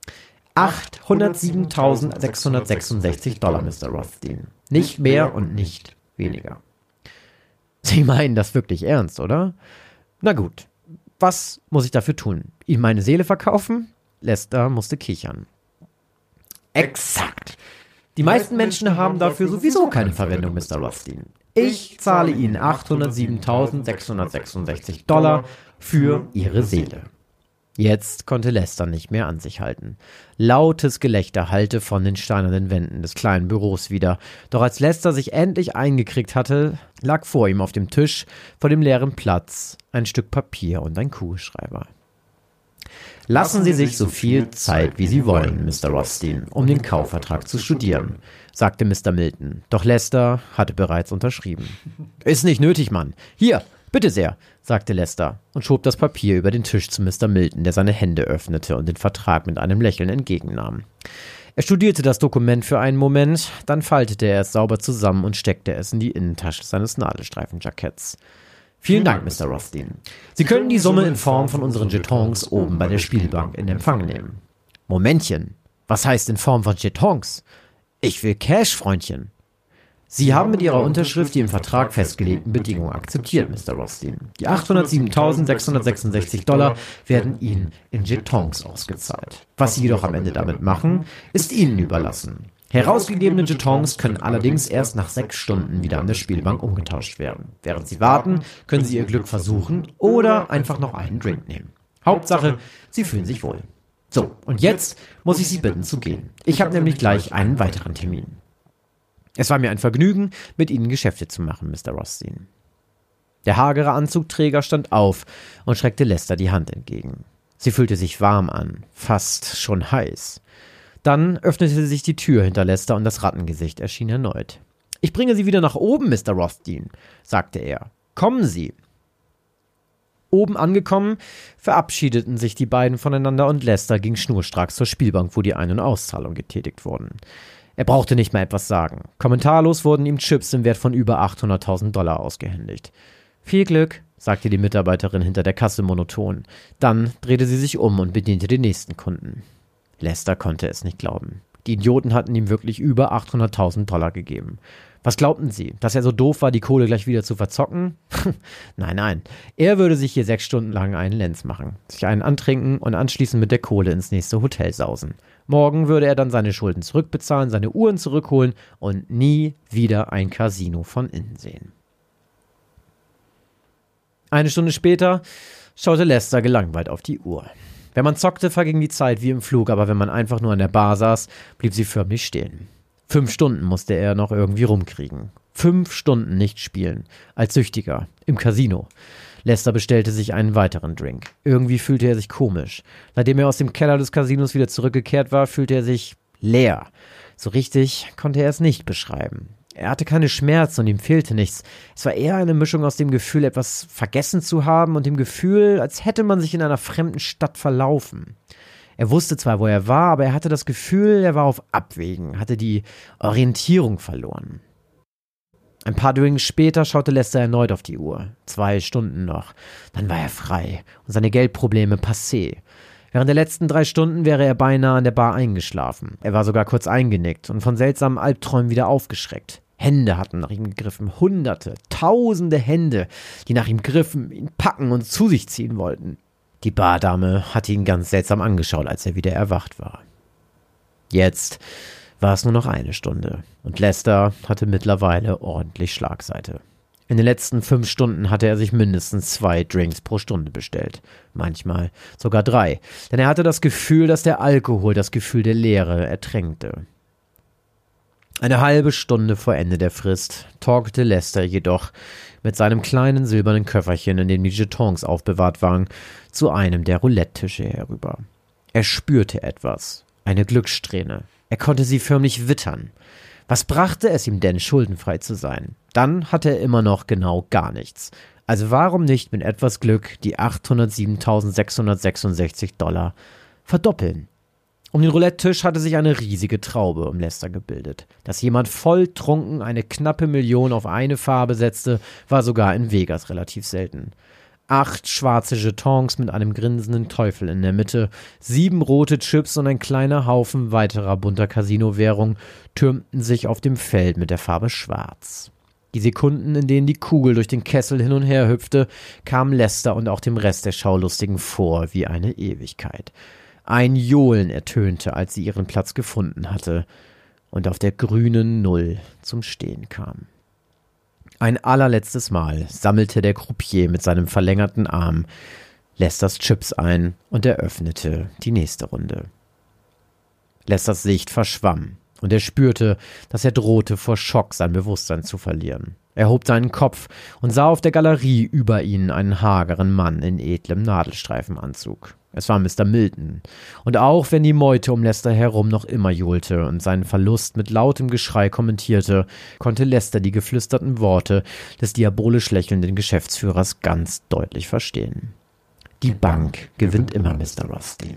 achthundertsiebentausendsechshundertsechsundsechzig Dollar, Mister Rothstein. Nicht mehr und nicht weniger. Sie meinen das wirklich ernst, oder? Na gut, was muss ich dafür tun? Ihnen meine Seele verkaufen? Lester musste kichern. Exakt. Die meisten Menschen haben dafür sowieso keine Verwendung, Mister Rothstein. Ich zahle Ihnen achthundertsiebentausendsechshundertsechsundsechzig Dollar für Ihre Seele. Jetzt konnte Lester nicht mehr an sich halten. Lautes Gelächter hallte von den steinernen Wänden des kleinen Büros wieder. Doch als Lester sich endlich eingekriegt hatte, lag vor ihm auf dem Tisch, vor dem leeren Platz, ein Stück Papier und ein Kugelschreiber. »Lassen Sie sich so viel Zeit, wie Sie wollen, Mister Rothstein, um den Kaufvertrag zu studieren«, sagte Mister Milton. Doch Lester hatte bereits unterschrieben. »Ist nicht nötig, Mann. Hier, Bitte sehr, sagte Lester und schob das Papier über den Tisch zu Mister Milton, der seine Hände öffnete und den Vertrag mit einem Lächeln entgegennahm. Er studierte das Dokument für einen Moment, dann faltete er es sauber zusammen und steckte es in die Innentasche seines Nadelstreifenjacketts. Vielen Dank, Mister Rothstein. Sie können die Summe in Form von unseren Jetons oben bei der Spielbank in Empfang nehmen. Momentchen, was heißt in Form von Jetons? Ich will Cash, Freundchen. Sie haben mit Ihrer Unterschrift die im Vertrag festgelegten Bedingungen akzeptiert, Mister Rothstein. Die achthundertsiebentausendsechshundertsechsundsechzig Dollar werden Ihnen in Jetons ausgezahlt. Was Sie jedoch am Ende damit machen, ist Ihnen überlassen. Herausgegebene Jetons können allerdings erst nach sechs Stunden wieder an der Spielbank umgetauscht werden. Während Sie warten, können Sie Ihr Glück versuchen oder einfach noch einen Drink nehmen. Hauptsache, Sie fühlen sich wohl. So, und jetzt muss ich Sie bitten zu gehen. Ich habe nämlich gleich einen weiteren Termin. Es war mir ein Vergnügen, mit Ihnen Geschäfte zu machen, Mister Rothstein. Der hagere Anzugträger stand auf und streckte Lester die Hand entgegen. Sie fühlte sich warm an, fast schon heiß. Dann öffnete sich die Tür hinter Lester und das Rattengesicht erschien erneut. »Ich bringe Sie wieder nach oben, Mister Rothstein«, sagte er. »Kommen Sie!« Oben angekommen, verabschiedeten sich die beiden voneinander und Lester ging schnurstracks zur Spielbank, wo die Ein- und Auszahlung getätigt wurden. Er brauchte nicht mehr etwas sagen. Kommentarlos wurden ihm Chips im Wert von über achthunderttausend Dollar ausgehändigt. »Viel Glück«, sagte die Mitarbeiterin hinter der Kasse monoton. Dann drehte sie sich um und bediente den nächsten Kunden. Lester konnte es nicht glauben. Die Idioten hatten ihm wirklich über achthunderttausend Dollar gegeben. Was glaubten sie, dass er so doof war, die Kohle gleich wieder zu verzocken? nein, nein. Er würde sich hier sechs Stunden lang einen Lenz machen, sich einen antrinken und anschließend mit der Kohle ins nächste Hotel sausen. Morgen würde er dann seine Schulden zurückbezahlen, seine Uhren zurückholen und nie wieder ein Casino von innen sehen. Eine Stunde später schaute Lester gelangweilt auf die Uhr. Wenn man zockte, verging die Zeit wie im Flug, aber wenn man einfach nur an der Bar saß, blieb sie förmlich stehen. Fünf Stunden musste er noch irgendwie rumkriegen. Fünf Stunden nicht spielen. Als Süchtiger. Im Casino. Lester bestellte sich einen weiteren Drink. Irgendwie fühlte er sich komisch. Nachdem er aus dem Keller des Casinos wieder zurückgekehrt war, fühlte er sich leer. So richtig konnte er es nicht beschreiben. Er hatte keine Schmerzen und ihm fehlte nichts. Es war eher eine Mischung aus dem Gefühl, etwas vergessen zu haben und dem Gefühl, als hätte man sich in einer fremden Stadt verlaufen. Er wusste zwar, wo er war, aber er hatte das Gefühl, er war auf Abwägen, hatte die Orientierung verloren. Ein paar Drinks später schaute Lester erneut auf die Uhr. Zwei Stunden noch. Dann war er frei und seine Geldprobleme passé. Während der letzten drei Stunden wäre er beinahe an der Bar eingeschlafen. Er war sogar kurz eingenickt und von seltsamen Albträumen wieder aufgeschreckt. Hände hatten nach ihm gegriffen. Hunderte, tausende Hände, die nach ihm griffen, ihn packen und zu sich ziehen wollten. Die Bardame hatte ihn ganz seltsam angeschaut, als er wieder erwacht war. Jetzt war es nur noch eine Stunde und Lester hatte mittlerweile ordentlich Schlagseite. In den letzten fünf Stunden hatte er sich mindestens zwei Drinks pro Stunde bestellt. Manchmal sogar drei, denn er hatte das Gefühl, dass der Alkohol das Gefühl der Leere ertränkte. Eine halbe Stunde vor Ende der Frist torkelte Lester jedoch mit seinem kleinen silbernen Köfferchen, in dem die Jetons aufbewahrt waren, zu einem der Roulette-Tische herüber. Er spürte etwas, eine Glückssträhne. Er konnte sie förmlich wittern. Was brachte es ihm denn, schuldenfrei zu sein? Dann hatte er immer noch genau gar nichts. Also warum nicht mit etwas Glück die achthundertsiebentausendsechshundertsechsundsechzig Dollar verdoppeln? Um den Roulette-Tisch hatte sich eine riesige Traube um Lester gebildet. Dass jemand volltrunken eine knappe Million auf eine Farbe setzte, war sogar in Vegas relativ selten. Acht schwarze Jetons mit einem grinsenden Teufel in der Mitte, sieben rote Chips und ein kleiner Haufen weiterer bunter Casino-Währung türmten sich auf dem Feld mit der Farbe Schwarz. Die Sekunden, in denen die Kugel durch den Kessel hin und her hüpfte, kamen Lester und auch dem Rest der Schaulustigen vor wie eine Ewigkeit. Ein Johlen ertönte, als sie ihren Platz gefunden hatte und auf der grünen Null zum Stehen kam. Ein allerletztes Mal sammelte der Croupier mit seinem verlängerten Arm Lesters Chips ein und eröffnete die nächste Runde. Lesters Sicht verschwamm Und er spürte, dass er drohte, vor Schock sein Bewusstsein zu verlieren. Er hob seinen Kopf und sah auf der Galerie über ihnen einen hageren Mann in edlem Nadelstreifenanzug. Es war Mister Milton. Und auch wenn die Meute um Lester herum noch immer johlte und seinen Verlust mit lautem Geschrei kommentierte, konnte Lester die geflüsterten Worte des diabolisch lächelnden Geschäftsführers ganz deutlich verstehen. Die Bank gewinnt immer, Mister Rothstein.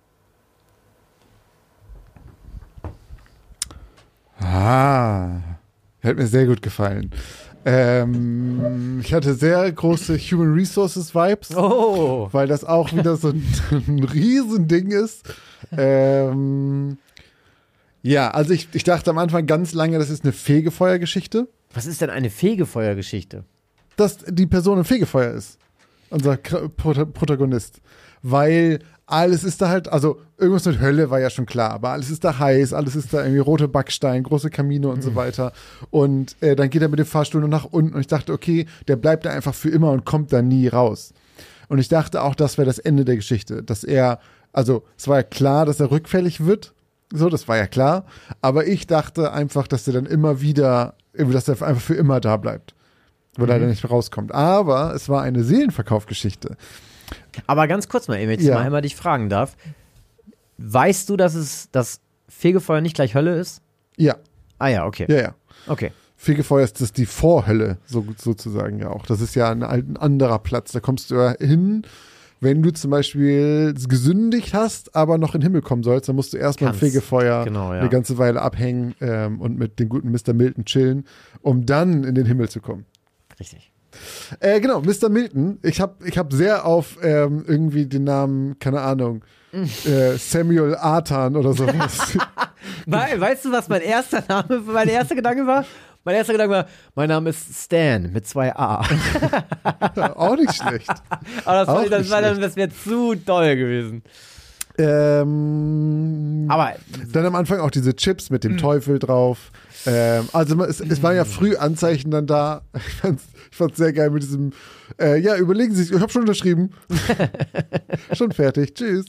Ah, hat mir sehr gut gefallen. Ähm, ich hatte sehr große Human Resources Vibes, Oh. weil das auch wieder so ein, ein Riesending ist. Ähm, ja, also ich, ich dachte am Anfang ganz lange, das ist eine Fegefeuergeschichte, Was ist denn eine Fegefeuergeschichte? dass die Person ein Fegefeuer ist, unser K- Prota- Protagonist, weil alles ist da halt, also irgendwas mit Hölle war ja schon klar, aber alles ist da heiß, alles ist da irgendwie rote Backstein, große Kamine und so weiter. Und äh, dann geht er mit dem Fahrstuhl nur nach unten und ich dachte, okay, der bleibt da einfach für immer und kommt da nie raus. Und ich dachte auch, das wäre das Ende der Geschichte, dass er, also es war ja klar, dass er rückfällig wird, so, das war ja klar, aber ich dachte einfach, dass er dann immer wieder, dass er einfach für immer da bleibt, weil er dann nicht mehr rauskommt. Aber es war eine Seelenverkaufgeschichte. Aber ganz kurz mal, wenn ich Ja. mal einmal dich fragen darf. Weißt du, dass es das Fegefeuer nicht gleich Hölle ist? Ja, Ah ja, okay. ja, ja. Okay. Fegefeuer ist das die Vorhölle, so, sozusagen ja auch. Das ist ja ein, ein anderer Platz. Da kommst du ja hin, wenn du zum Beispiel gesündigt hast, aber noch in den Himmel kommen sollst, dann musst du erstmal im Kannst. Fegefeuer Genau, ja. eine ganze Weile abhängen ähm, und mit dem guten Mister Milton chillen, um dann in den Himmel zu kommen. Richtig. Äh, genau, Mister Milton. Ich habe ich hab sehr auf ähm, irgendwie den Namen, keine Ahnung, äh, Samuel Artan oder sowas. We weißt du, was mein erster Name, mein erster Gedanke war? Mein erster Gedanke war, mein Name ist Stan mit zwei A. Auch nicht schlecht. Aber das, Auch fand ich, das, nicht war dann, schlecht. das wäre zu doll gewesen. Ähm, Aber dann am Anfang auch diese Chips mit dem Teufel drauf. Ähm, also es, es waren ja früh Anzeichen dann da. Ich fand's, ich fand's sehr geil mit diesem, äh, ja, überlegen Sie sich, ich habe schon unterschrieben. Schon fertig, tschüss.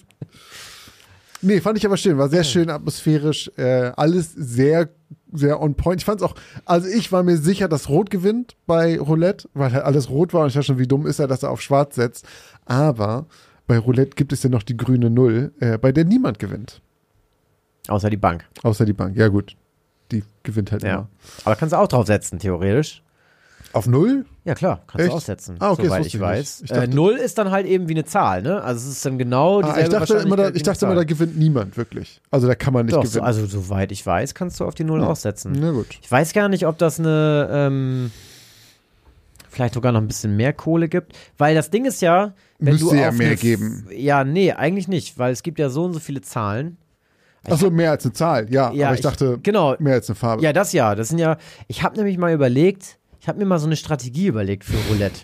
Nee, fand ich aber schön, war sehr schön atmosphärisch, äh, alles sehr, sehr on point. Ich fand's auch, also ich war mir sicher, dass Rot gewinnt bei Roulette, weil halt alles rot war und ich dachte schon, wie dumm ist er, dass er auf Schwarz setzt. Aber bei Roulette gibt es ja noch die grüne Null, äh, bei der niemand gewinnt. außer die Bank. Außer die Bank, ja gut. Die gewinnt halt Ja. immer. Aber kannst du auch draufsetzen, theoretisch. Auf Null? Ja, klar, kannst Echt? du aussetzen, Ah, okay, das soweit wusste ich ich weiß. nicht. Ich dachte- äh, Null ist dann halt eben wie eine Zahl, ne? Also es ist dann genau Ah, dieselbe ich dachte, immer da, Wahrscheinlichkeit ich wie dachte eine immer, da Zahl. gewinnt niemand wirklich. Also da kann man nicht Doch, so, gewinnen. also soweit ich weiß, kannst du auf die Null Ja. aussetzen. Na gut. Ich weiß gar nicht, ob das eine, ähm, vielleicht sogar noch ein bisschen mehr Kohle gibt, weil das Ding ist ja, wenn Müsste du ja auf mehr eine, geben. Ja, nee, eigentlich nicht, weil es gibt ja so und so viele Zahlen. Achso, mehr als eine Zahl, ja. Ja, aber ich dachte, genau. mehr als eine Farbe. Ja, das ja, das sind ja, ich habe nämlich mal überlegt, ich habe mir mal so eine Strategie überlegt für Roulette.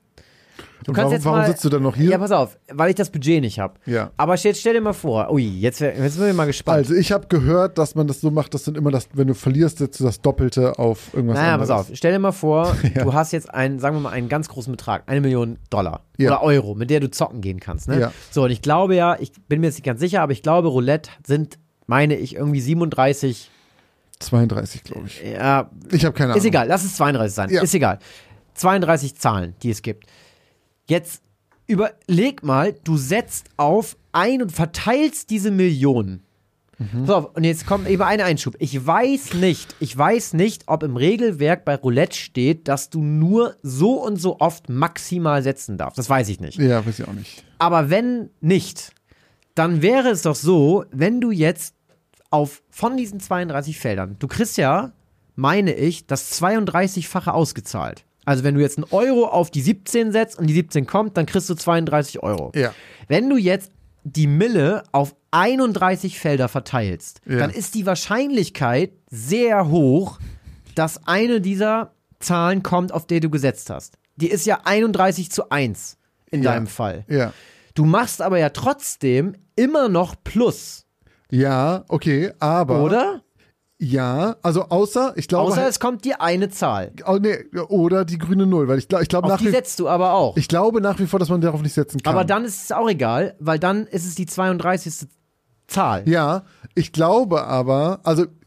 Du Und kannst warum, jetzt warum mal, sitzt du dann noch hier? Ja, pass auf, weil ich das Budget nicht habe. Ja. Aber jetzt stell dir mal vor, ui, jetzt, wär, jetzt bin ich mal gespannt. Also ich habe gehört, dass man das so macht, dass dann immer das, wenn du verlierst, setzt du das Doppelte auf irgendwas Naja, anderes. pass auf, stell dir mal vor, Ja. du hast jetzt einen, sagen wir mal, einen ganz großen Betrag, eine Million Dollar Ja. oder Euro, mit der du zocken gehen kannst. Ne? Ja. So, und ich glaube ja, ich bin mir jetzt nicht ganz sicher, aber ich glaube, Roulette sind, meine ich, irgendwie siebenunddreißig, zweiunddreißig, glaube ich. ja, Ich habe keine Ahnung. ist egal, lass es zweiunddreißig sein, Ja. ist egal. zweiunddreißig Zahlen, die es gibt. Jetzt überleg mal, du setzt auf ein und verteilst diese Millionen. Mhm. Pass auf, und jetzt kommt eben ein Einschub. Ich weiß nicht, ich weiß nicht, ob im Regelwerk bei Roulette steht, dass du nur so und so oft maximal setzen darfst. Das weiß ich nicht. Ja, weiß ich auch nicht. Aber wenn nicht, dann wäre es doch so, wenn du jetzt auf von diesen zweiunddreißig Feldern, du kriegst ja, meine ich, das zweiunddreißig-fache ausgezahlt. Also wenn du jetzt einen Euro auf die siebzehn setzt und die siebzehn kommt, dann kriegst du zweiunddreißig Euro. Ja. Wenn du jetzt die Mille auf einunddreißig Felder verteilst, Ja. dann ist die Wahrscheinlichkeit sehr hoch, dass eine dieser Zahlen kommt, auf der du gesetzt hast. Die ist ja einunddreißig zu eins in Ja. deinem Fall. Ja. Du machst aber ja trotzdem immer noch Plus, Ja, okay, aber. oder? Ja, also außer, ich glaube. Außer halt, es kommt dir eine Zahl. oh, nee, oder die grüne Null, weil ich, glaub- ich glaube Auf nach die wie setzt du aber auch. ich glaube nach wie vor, dass man darauf nicht setzen kann. Aber dann ist es auch egal, weil dann ist es die zweiunddreißigste Zahl. Ja, ich glaube aber, also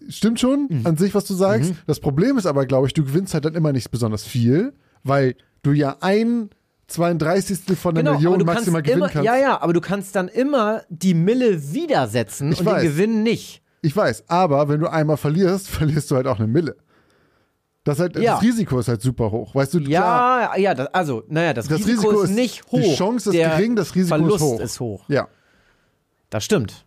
stimmt schon Mhm. an sich, was du sagst. Mhm. Das Problem ist aber, glaube ich, du gewinnst halt dann immer nicht besonders viel, weil du ja ein zweiunddreißigstel von einer Genau, aber Million du maximal kannst gewinnen immer, kannst. ja, ja, aber du kannst dann immer die Mille widersetzen Ich und weiß. den Gewinn nicht. Ich weiß, aber wenn du einmal verlierst, verlierst du halt auch eine Mille. Das, halt, Ja. das Risiko ist halt super hoch. Weißt du, klar, Ja, ja, das, also, naja, das, das Risiko, Risiko ist ist- nicht hoch. die Chance ist Der gering, das Risiko Verlust ist hoch. ist hoch. Ja. Das stimmt.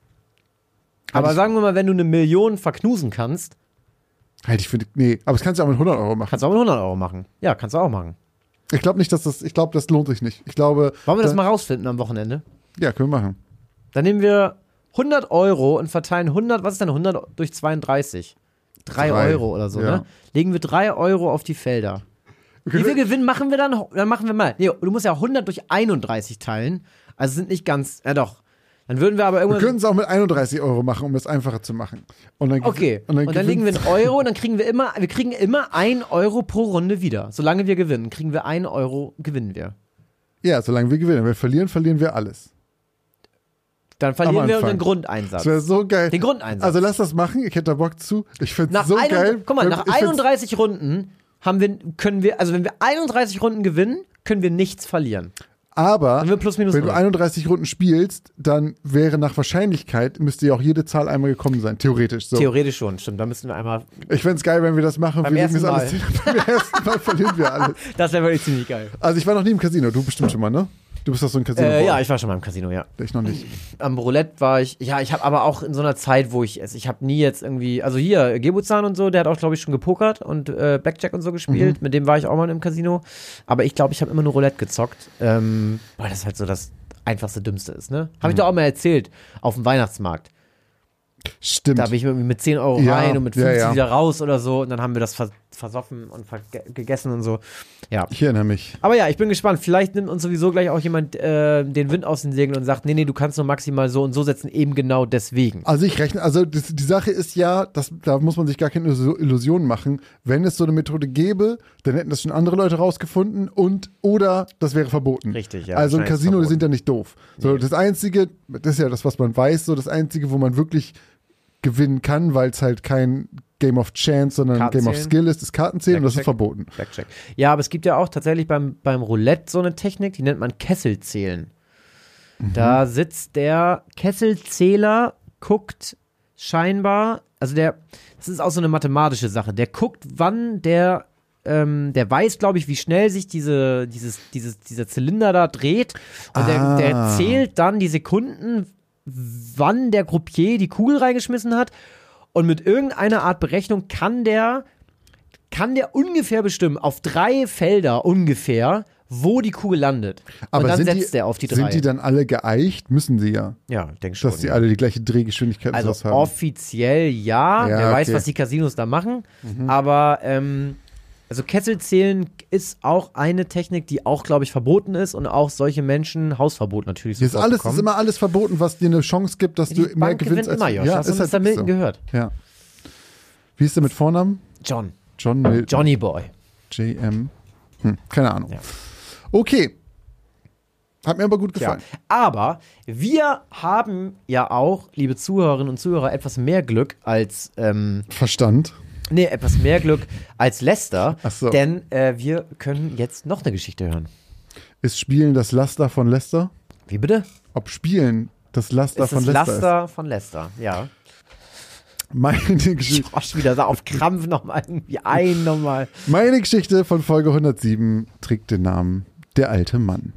Aber ich- sagen wir mal, wenn du eine Million verknusen kannst, Halt, ich finde, nee, aber das kannst du auch mit hundert Euro machen. kannst du auch mit hundert Euro machen. Ja, kannst du auch machen. Ich glaube nicht, dass das, ich glaube, das lohnt sich nicht. Ich glaube. Wollen wir das da- mal rausfinden am Wochenende? Ja, können wir machen. Dann nehmen wir hundert Euro und verteilen hundert, was ist denn hundert durch zweiunddreißig? drei Drei, Euro oder so, ja. ne? Legen wir drei Euro auf die Felder. Wie viel Gewinn machen wir dann? Dann machen wir mal. Nee, du musst ja hundert durch einunddreißig teilen. Also sind nicht ganz, ja doch. Dann würden wir aber Wir irgendwann. können es auch mit einunddreißig Euro machen, um es einfacher zu machen. Und dann, Okay, und dann, legen wir einen Euro und dann kriegen wir immer, wir kriegen immer ein Euro pro Runde wieder. Solange wir gewinnen, kriegen wir einen Euro, gewinnen wir. Ja, solange wir gewinnen. Wenn wir verlieren, verlieren wir alles. Dann verlieren Am wir Anfang. unseren Grundeinsatz. Das wäre so geil. Den Grundeinsatz. Also lass das machen, ich hätte da Bock zu. Ich finde Nach es so einund- geil. Guck mal, Ich nach find's- einunddreißig Runden haben wir, können wir, also wenn wir einunddreißig Runden gewinnen, können wir nichts verlieren. Aber Dann wir plus minus wenn du null. einunddreißig Runden spielst, dann wäre nach Wahrscheinlichkeit, müsste ja auch jede Zahl einmal gekommen sein. Theoretisch so. Theoretisch schon, stimmt. Da müssen wir einmal. Ich fände es geil, wenn wir das machen. Beim wir legen das ersten alles hin. Beim ersten Mal verlieren wir alles. Das wäre wirklich ziemlich geil. Also ich war noch nie im Casino. Du bestimmt schon mal, ne? Du bist doch so ein Casino. Äh, ja, ich war schon mal im Casino, ja. Ich noch nicht. Am Roulette war ich, ja, ich habe aber auch in so einer Zeit, wo ich es, ich habe nie jetzt irgendwie, also hier, Gebuzan und so, der hat auch, glaube ich, schon gepokert und äh, Blackjack und so gespielt, Mhm. mit dem war ich auch mal im Casino, aber ich glaube, ich habe immer nur Roulette gezockt, ähm, weil das halt so das einfachste, dümmste ist, ne? Habe ich Mhm. doch auch mal erzählt, auf dem Weihnachtsmarkt. Stimmt. Da bin ich irgendwie mit zehn Euro Ja, rein und mit ja, fünfzig ja. wieder raus oder so und dann haben wir das vers versoffen und ver gegessen und so, ja. Ich erinnere mich. Aber ja, ich bin gespannt. Vielleicht nimmt uns sowieso gleich auch jemand äh, den Wind aus den Segeln und sagt, nee, nee, du kannst nur maximal so und so setzen, eben genau deswegen. Also ich rechne, also das, die Sache ist ja, das, da muss man sich gar keine Illuso- Illusionen machen. Wenn es so eine Methode gäbe, dann hätten das schon andere Leute rausgefunden und oder das wäre verboten. Richtig, ja. Also ein wahrscheinlich ist Casino, die verboten. sind ja nicht doof. So, Nee. das Einzige, das ist ja das, was man weiß, so das Einzige, wo man wirklich gewinnen kann, weil es halt kein Game of Chance, sondern Game of Kartenzählen. Skill ist, ist Kartenzählen und das ist Blackjack. verboten. Blackjack. Ja, aber es gibt ja auch tatsächlich beim, beim Roulette so eine Technik, die nennt man Kesselzählen. Da sitzt der Kesselzähler, guckt scheinbar, also der, das ist auch so eine mathematische Sache, der guckt, wann der, ähm, der weiß, glaube ich, wie schnell sich diese, dieses, dieses, dieser Zylinder da dreht und Ah. der, der zählt dann die Sekunden, wann der Croupier die Kugel reingeschmissen hat und mit irgendeiner Art Berechnung kann der kann der ungefähr bestimmen, auf drei Felder ungefähr, wo die Kugel landet. Aber und dann sind setzt die, er auf die drei. Sind die dann alle geeicht? Müssen sie ja. ja, ich denke schon. Dass die ja. alle die gleiche Drehgeschwindigkeit und Also sowas haben. offiziell ja, Ja, wer weiß, okay. was die Casinos da machen, aber ähm, also Kesselzählen ist auch eine Technik, die auch, glaube ich, verboten ist und auch solche Menschen, Hausverbot natürlich Hier ist sofort alles, ist bekommen. immer alles verboten, was dir eine Chance gibt, dass Die du mehr Bank gewinnst gewinnt als immer, Josh. ja, Hast du ist Mister halt Milton so. gehört? Ja. Wie ist der mit Vornamen? John. John Milton. Johnny Boy. J M. Hm, keine Ahnung. Ja. Okay. Hat mir aber gut Tja, gefallen. aber wir haben ja auch, liebe Zuhörerinnen und Zuhörer, etwas mehr Glück als ähm, Verstand. nee, etwas mehr Glück als Lester, Ach so. denn äh, wir können jetzt noch eine Geschichte hören. Ist Spielen das Laster von Lester? Wie bitte? Ob Spielen das Laster Ist von das Lester Laster von Lester, ja. ist? Meine Geschichte, Josh wieder so auf Krampf nochmal irgendwie ein, nochmal. meine Geschichte von Folge hundertsieben trägt den Namen Der alte Mann.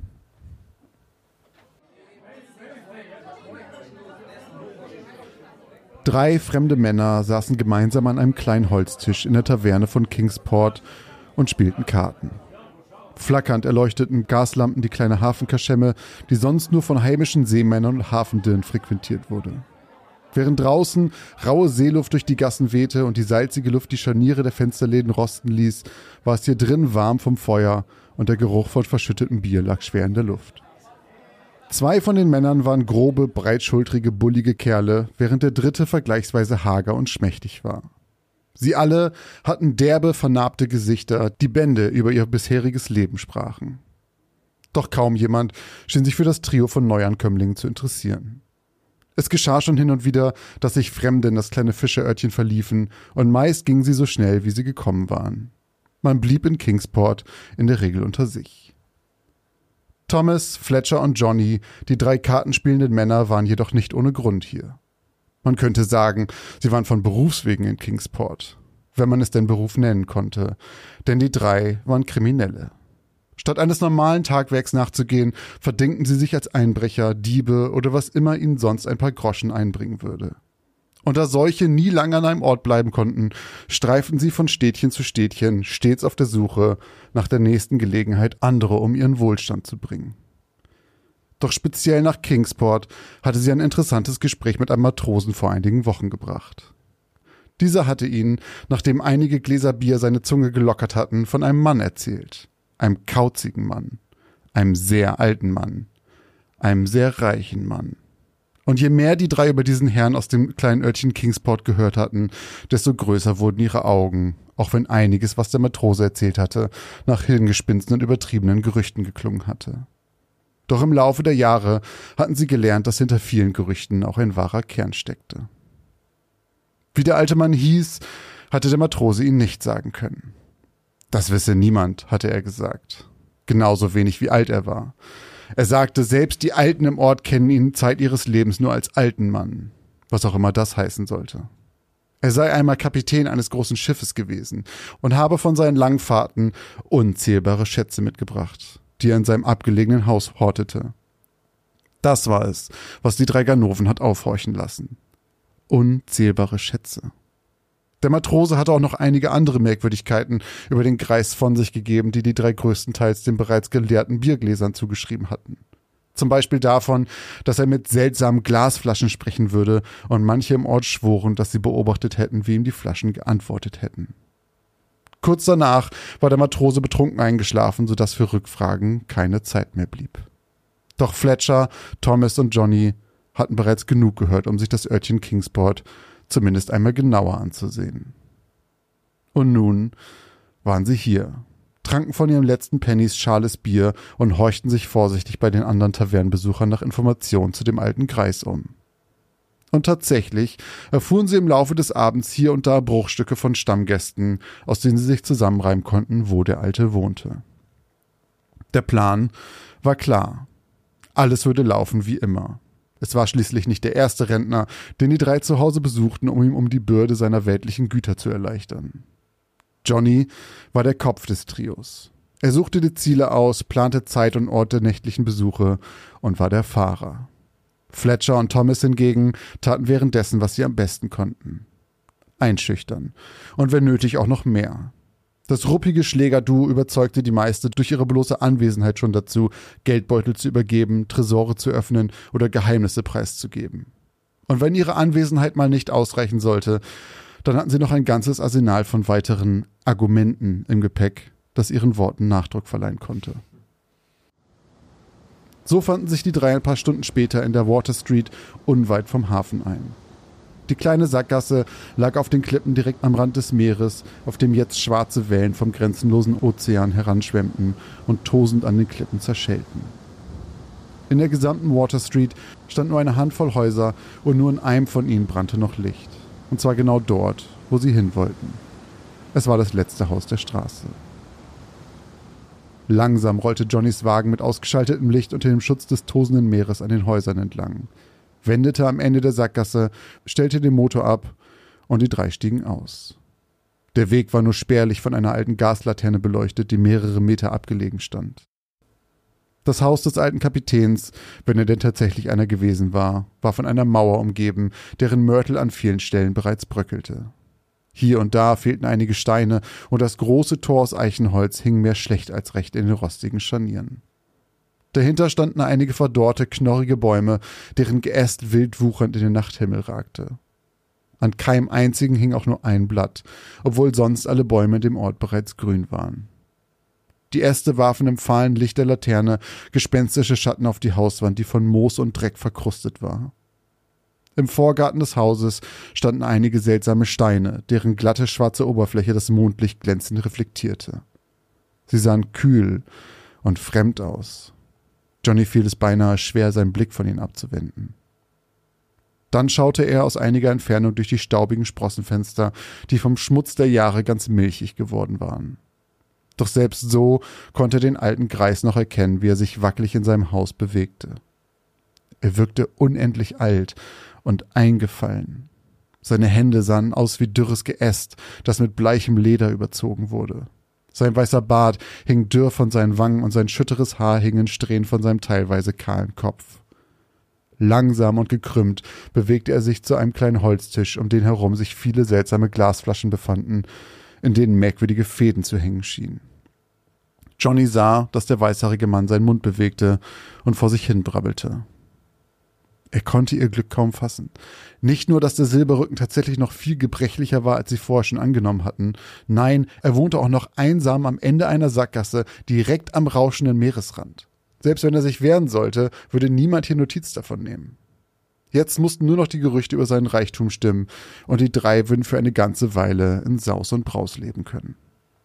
Drei fremde Männer saßen gemeinsam an einem kleinen Holztisch in der Taverne von Kingsport und spielten Karten. Flackernd erleuchteten Gaslampen die kleine Hafenkaschemme, die sonst nur von heimischen Seemännern und Hafendirnen frequentiert wurde. Während draußen raue Seeluft durch die Gassen wehte und die salzige Luft die Scharniere der Fensterläden rosten ließ, war es hier drin warm vom Feuer und der Geruch von verschüttetem Bier lag schwer in der Luft. Zwei von den Männern waren grobe, breitschultrige, bullige Kerle, während der dritte vergleichsweise hager und schmächtig war. Sie alle hatten derbe, vernarbte Gesichter, die Bände über ihr bisheriges Leben sprachen. Doch kaum jemand schien sich für das Trio von Neuankömmlingen zu interessieren. Es geschah schon hin und wieder, dass sich Fremde in das kleine Fischerörtchen verliefen, und meist gingen sie so schnell, wie sie gekommen waren. Man blieb in Kingsport in der Regel unter sich. Thomas, Fletcher und Johnny, die drei kartenspielenden Männer, waren jedoch nicht ohne Grund hier. Man könnte sagen, sie waren von Berufswegen in Kingsport, wenn man es denn Beruf nennen konnte, denn die drei waren Kriminelle. Statt eines normalen Tagwerks nachzugehen, verdingten sie sich als Einbrecher, Diebe oder was immer ihnen sonst ein paar Groschen einbringen würde. Und da solche nie lange an einem Ort bleiben konnten, streiften sie von Städtchen zu Städtchen, stets auf der Suche nach der nächsten Gelegenheit, andere um ihren Wohlstand zu bringen. Doch speziell nach Kingsport hatte sie ein interessantes Gespräch mit einem Matrosen vor einigen Wochen gebracht. Dieser hatte ihnen, nachdem einige Gläser Bier seine Zunge gelockert hatten, von einem Mann erzählt. Einem kauzigen Mann, einem sehr alten Mann, einem sehr reichen Mann. Und je mehr die drei über diesen Herrn aus dem kleinen Örtchen Kingsport gehört hatten, desto größer wurden ihre Augen, auch wenn einiges, was der Matrose erzählt hatte, nach Hirngespinsten und übertriebenen Gerüchten geklungen hatte. Doch im Laufe der Jahre hatten sie gelernt, dass hinter vielen Gerüchten auch ein wahrer Kern steckte. Wie der alte Mann hieß, hatte der Matrose ihnen nicht sagen können. Das wisse niemand, hatte er gesagt. Genauso wenig wie alt er war. Er sagte, selbst die Alten im Ort kennen ihn Zeit ihres Lebens nur als alten Mann, was auch immer das heißen sollte. Er sei einmal Kapitän eines großen Schiffes gewesen und habe von seinen langen Fahrten unzählbare Schätze mitgebracht, die er in seinem abgelegenen Haus hortete. Das war es, was die drei Ganoven hat aufhorchen lassen. Unzählbare Schätze. Der Matrose hatte auch noch einige andere Merkwürdigkeiten über den Greis von sich gegeben, die die drei größtenteils den bereits geleerten Biergläsern zugeschrieben hatten. Zum Beispiel davon, dass er mit seltsamen Glasflaschen sprechen würde, und manche im Ort schworen, dass sie beobachtet hätten, wie ihm die Flaschen geantwortet hätten. Kurz danach war der Matrose betrunken eingeschlafen, sodass für Rückfragen keine Zeit mehr blieb. Doch Fletcher, Thomas und Johnny hatten bereits genug gehört, um sich das Örtchen Kingsport zumindest einmal genauer anzusehen. Und nun waren sie hier, tranken von ihrem letzten Pennys schales Bier und horchten sich vorsichtig bei den anderen Tavernenbesuchern nach Informationen zu dem alten Greis um. Und tatsächlich erfuhren sie im Laufe des Abends hier und da Bruchstücke von Stammgästen, aus denen sie sich zusammenreimen konnten, wo der Alte wohnte. Der Plan war klar. Alles würde laufen wie immer. Es war schließlich nicht der erste Rentner, den die drei zu Hause besuchten, um ihm um die Bürde seiner weltlichen Güter zu erleichtern. Johnny war der Kopf des Trios. Er suchte die Ziele aus, plante Zeit und Ort der nächtlichen Besuche und war der Fahrer. Fletcher und Thomas hingegen taten währenddessen, was sie am besten konnten. Einschüchtern. Und wenn nötig auch noch mehr. Das ruppige Schlägerduo überzeugte die meiste durch ihre bloße Anwesenheit schon dazu, Geldbeutel zu übergeben, Tresore zu öffnen oder Geheimnisse preiszugeben. Und wenn ihre Anwesenheit mal nicht ausreichen sollte, dann hatten sie noch ein ganzes Arsenal von weiteren Argumenten im Gepäck, das ihren Worten Nachdruck verleihen konnte. So fanden sich die drei ein paar Stunden später in der Water Street unweit vom Hafen ein. Die kleine Sackgasse lag auf den Klippen direkt am Rand des Meeres, auf dem jetzt schwarze Wellen vom grenzenlosen Ozean heranschwemmten und tosend an den Klippen zerschellten. In der gesamten Water Street stand nur eine Handvoll Häuser und nur in einem von ihnen brannte noch Licht. Und zwar genau dort, wo sie hin wollten. Es war das letzte Haus der Straße. Langsam rollte Johnnys Wagen mit ausgeschaltetem Licht unter dem Schutz des tosenden Meeres an den Häusern entlang, wendete am Ende der Sackgasse, stellte den Motor ab und die drei stiegen aus. Der Weg war nur spärlich von einer alten Gaslaterne beleuchtet, die mehrere Meter abgelegen stand. Das Haus des alten Kapitäns, wenn er denn tatsächlich einer gewesen war, war von einer Mauer umgeben, deren Mörtel an vielen Stellen bereits bröckelte. Hier und da fehlten einige Steine und das große Tor aus Eichenholz hing mehr schlecht als recht in den rostigen Scharnieren. Dahinter standen einige verdorrte, knorrige Bäume, deren Geäst wild wuchernd in den Nachthimmel ragte. An keinem einzigen hing auch nur ein Blatt, obwohl sonst alle Bäume in dem Ort bereits grün waren. Die Äste warfen im fahlen Licht der Laterne gespenstische Schatten auf die Hauswand, die von Moos und Dreck verkrustet war. Im Vorgarten des Hauses standen einige seltsame Steine, deren glatte schwarze Oberfläche das Mondlicht glänzend reflektierte. Sie sahen kühl und fremd aus. Johnny fiel es beinahe schwer, seinen Blick von ihnen abzuwenden. Dann schaute er aus einiger Entfernung durch die staubigen Sprossenfenster, die vom Schmutz der Jahre ganz milchig geworden waren. Doch selbst so konnte er den alten Greis noch erkennen, wie er sich wackelig in seinem Haus bewegte. Er wirkte unendlich alt und eingefallen. Seine Hände sahen aus wie dürres Geäst, das mit bleichem Leder überzogen wurde. Sein weißer Bart hing dürr von seinen Wangen und sein schütteres Haar hing in Strähnen von seinem teilweise kahlen Kopf. Langsam und gekrümmt bewegte er sich zu einem kleinen Holztisch, um den herum sich viele seltsame Glasflaschen befanden, in denen merkwürdige Fäden zu hängen schienen. Johnny sah, dass der weißhaarige Mann seinen Mund bewegte und vor sich hin brabbelte. Er konnte ihr Glück kaum fassen. Nicht nur, dass der Silberrücken tatsächlich noch viel gebrechlicher war, als sie vorher schon angenommen hatten. Nein, er wohnte auch noch einsam am Ende einer Sackgasse, direkt am rauschenden Meeresrand. Selbst wenn er sich wehren sollte, würde niemand hier Notiz davon nehmen. Jetzt mussten nur noch die Gerüchte über seinen Reichtum stimmen, und die drei würden für eine ganze Weile in Saus und Braus leben können.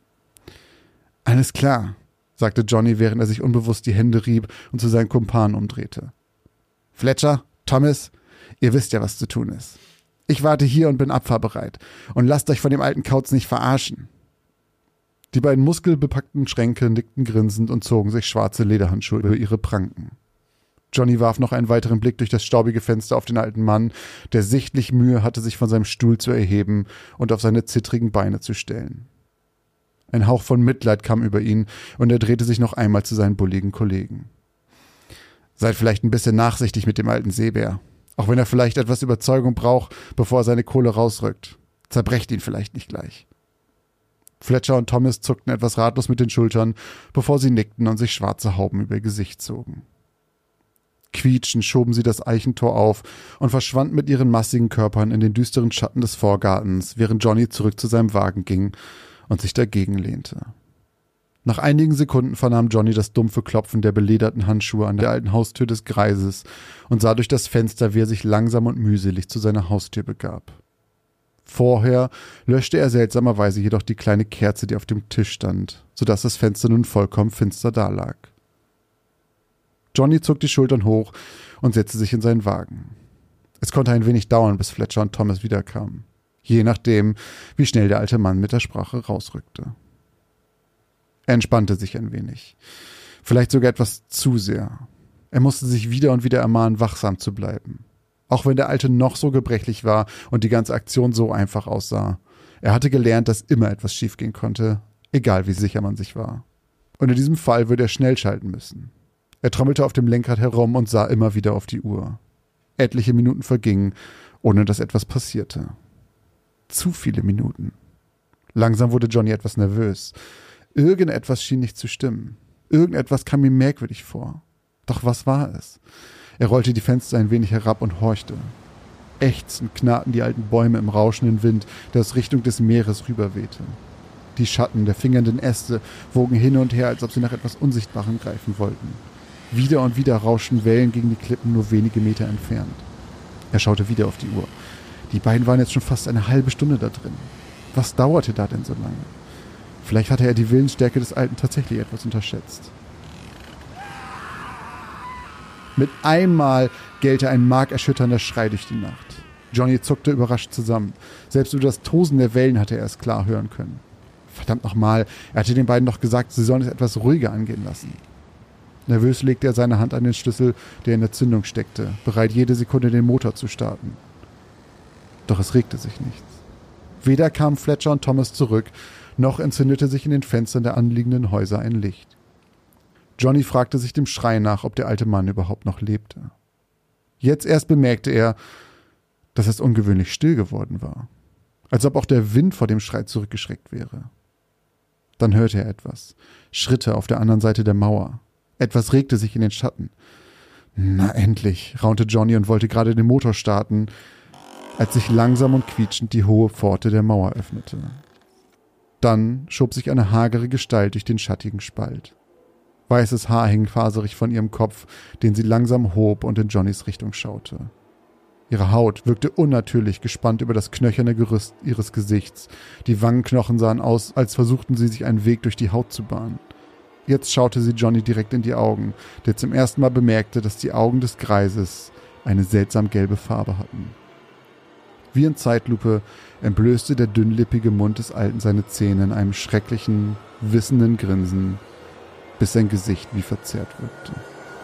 »Alles klar«, sagte Johnny, während er sich unbewusst die Hände rieb und zu seinen Kumpanen umdrehte. »Fletcher, Thomas, ihr wisst ja, was zu tun ist. Ich warte hier und bin abfahrbereit. Und lasst euch von dem alten Kauz nicht verarschen.« Die beiden muskelbepackten Schränke nickten grinsend und zogen sich schwarze Lederhandschuhe über ihre Pranken. Johnny warf noch einen weiteren Blick durch das staubige Fenster auf den alten Mann, der sichtlich Mühe hatte, sich von seinem Stuhl zu erheben und auf seine zittrigen Beine zu stellen. Ein Hauch von Mitleid kam über ihn, und er drehte sich noch einmal zu seinen bulligen Kollegen. »Seid vielleicht ein bisschen nachsichtig mit dem alten Seebär, auch wenn er vielleicht etwas Überzeugung braucht, bevor er seine Kohle rausrückt. Zerbrecht ihn vielleicht nicht gleich.« Fletcher und Thomas zuckten etwas ratlos mit den Schultern, bevor sie nickten und sich schwarze Hauben über ihr Gesicht zogen. Quietschend schoben sie das Eichentor auf und verschwanden mit ihren massigen Körpern in den düsteren Schatten des Vorgartens, während Johnny zurück zu seinem Wagen ging und sich dagegen lehnte. Nach einigen Sekunden vernahm Johnny das dumpfe Klopfen der belederten Handschuhe an der alten Haustür des Greises und sah durch das Fenster, wie er sich langsam und mühselig zu seiner Haustür begab. Vorher löschte er seltsamerweise jedoch die kleine Kerze, die auf dem Tisch stand, sodass das Fenster nun vollkommen finster dalag. Johnny zog die Schultern hoch und setzte sich in seinen Wagen. Es konnte ein wenig dauern, bis Fletcher und Thomas wiederkamen, je nachdem, wie schnell der alte Mann mit der Sprache rausrückte. Er entspannte sich ein wenig, vielleicht sogar etwas zu sehr. Er musste sich wieder und wieder ermahnen, wachsam zu bleiben. Auch wenn der Alte noch so gebrechlich war und die ganze Aktion so einfach aussah. Er hatte gelernt, dass immer etwas schiefgehen konnte, egal wie sicher man sich war. Und in diesem Fall würde er schnell schalten müssen. Er trommelte auf dem Lenkrad herum und sah immer wieder auf die Uhr. Etliche Minuten vergingen, ohne dass etwas passierte. Zu viele Minuten. Langsam wurde Johnny etwas nervös. Irgendetwas schien nicht zu stimmen. Irgendetwas kam ihm merkwürdig vor. Doch was war es? Er rollte die Fenster ein wenig herab und horchte. Ächzend knarrten die alten Bäume im rauschenden Wind, der aus Richtung des Meeres rüberwehte. Die Schatten der fingernden Äste wogen hin und her, als ob sie nach etwas Unsichtbarem greifen wollten. Wieder und wieder rauschten Wellen gegen die Klippen nur wenige Meter entfernt. Er schaute wieder auf die Uhr. Die beiden waren jetzt schon fast eine halbe Stunde da drin. Was dauerte da denn so lange? Vielleicht hatte er die Willensstärke des Alten tatsächlich etwas unterschätzt. Mit einmal gellte ein markerschütternder Schrei durch die Nacht. Johnny zuckte überrascht zusammen. Selbst über das Tosen der Wellen hatte er es klar hören können. Verdammt nochmal, er hatte den beiden doch gesagt, sie sollen es etwas ruhiger angehen lassen. Nervös legte er seine Hand an den Schlüssel, der in der Zündung steckte, bereit jede Sekunde den Motor zu starten. Doch es regte sich nichts. Weder kamen Fletcher und Thomas zurück, noch entzündete sich in den Fenstern der anliegenden Häuser ein Licht. Johnny fragte sich dem Schrei nach, ob der alte Mann überhaupt noch lebte. Jetzt erst bemerkte er, dass es ungewöhnlich still geworden war, als ob auch der Wind vor dem Schrei zurückgeschreckt wäre. Dann hörte er etwas, Schritte auf der anderen Seite der Mauer. Etwas regte sich in den Schatten. Na endlich, raunte Johnny und wollte gerade den Motor starten, als sich langsam und quietschend die hohe Pforte der Mauer öffnete. Dann schob sich eine hagere Gestalt durch den schattigen Spalt. Weißes Haar hing faserig von ihrem Kopf, den sie langsam hob und in Johnnys Richtung schaute. Ihre Haut wirkte unnatürlich gespannt über das knöcherne Gerüst ihres Gesichts. Die Wangenknochen sahen aus, als versuchten sie sich einen Weg durch die Haut zu bahnen. Jetzt schaute sie Johnny direkt in die Augen, der zum ersten Mal bemerkte, dass die Augen des Greises eine seltsam gelbe Farbe hatten. Wie in Zeitlupe entblößte der dünnlippige Mund des Alten seine Zähne in einem schrecklichen, wissenden Grinsen, bis sein Gesicht wie verzerrt wirkte.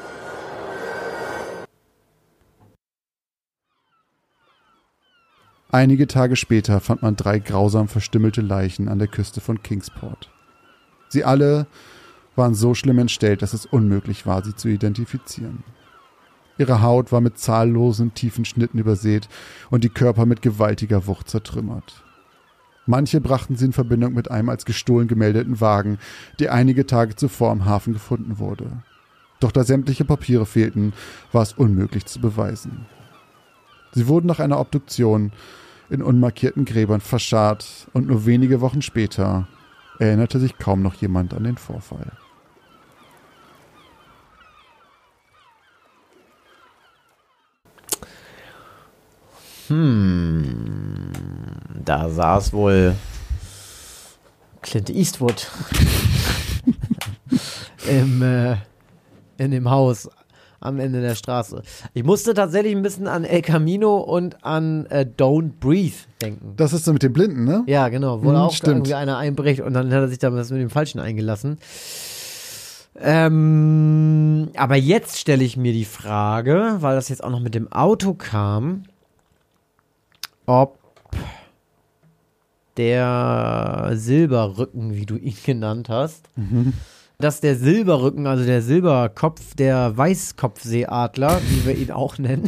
Einige Tage später fand man drei grausam verstümmelte Leichen an der Küste von Kingsport. Sie alle waren so schlimm entstellt, dass es unmöglich war, sie zu identifizieren. Ihre Haut war mit zahllosen, tiefen Schnitten übersät und die Körper mit gewaltiger Wucht zertrümmert. Manche brachten sie in Verbindung mit einem als gestohlen gemeldeten Wagen, der einige Tage zuvor am Hafen gefunden wurde. Doch da sämtliche Papiere fehlten, war es unmöglich zu beweisen. Sie wurden nach einer Obduktion in unmarkierten Gräbern verscharrt und nur wenige Wochen später erinnerte sich kaum noch jemand an den Vorfall. Hm, da saß wohl Clint Eastwood im, äh, in dem Haus am Ende der Straße. Ich musste tatsächlich ein bisschen an El Camino und an äh, Don't Breathe denken. Das ist so mit den Blinden, ne? Ja, genau. Wo Hm, auch stimmt. irgendwie einer einbricht und dann hat er sich da was mit dem Falschen eingelassen. Ähm, aber jetzt stelle ich mir die Frage, weil das jetzt auch noch mit dem Auto kam, ob der Silberrücken, wie du ihn genannt hast, Mhm. dass der Silberrücken, also der Silberkopf, der Weißkopfseeadler, wie wir ihn auch nennen,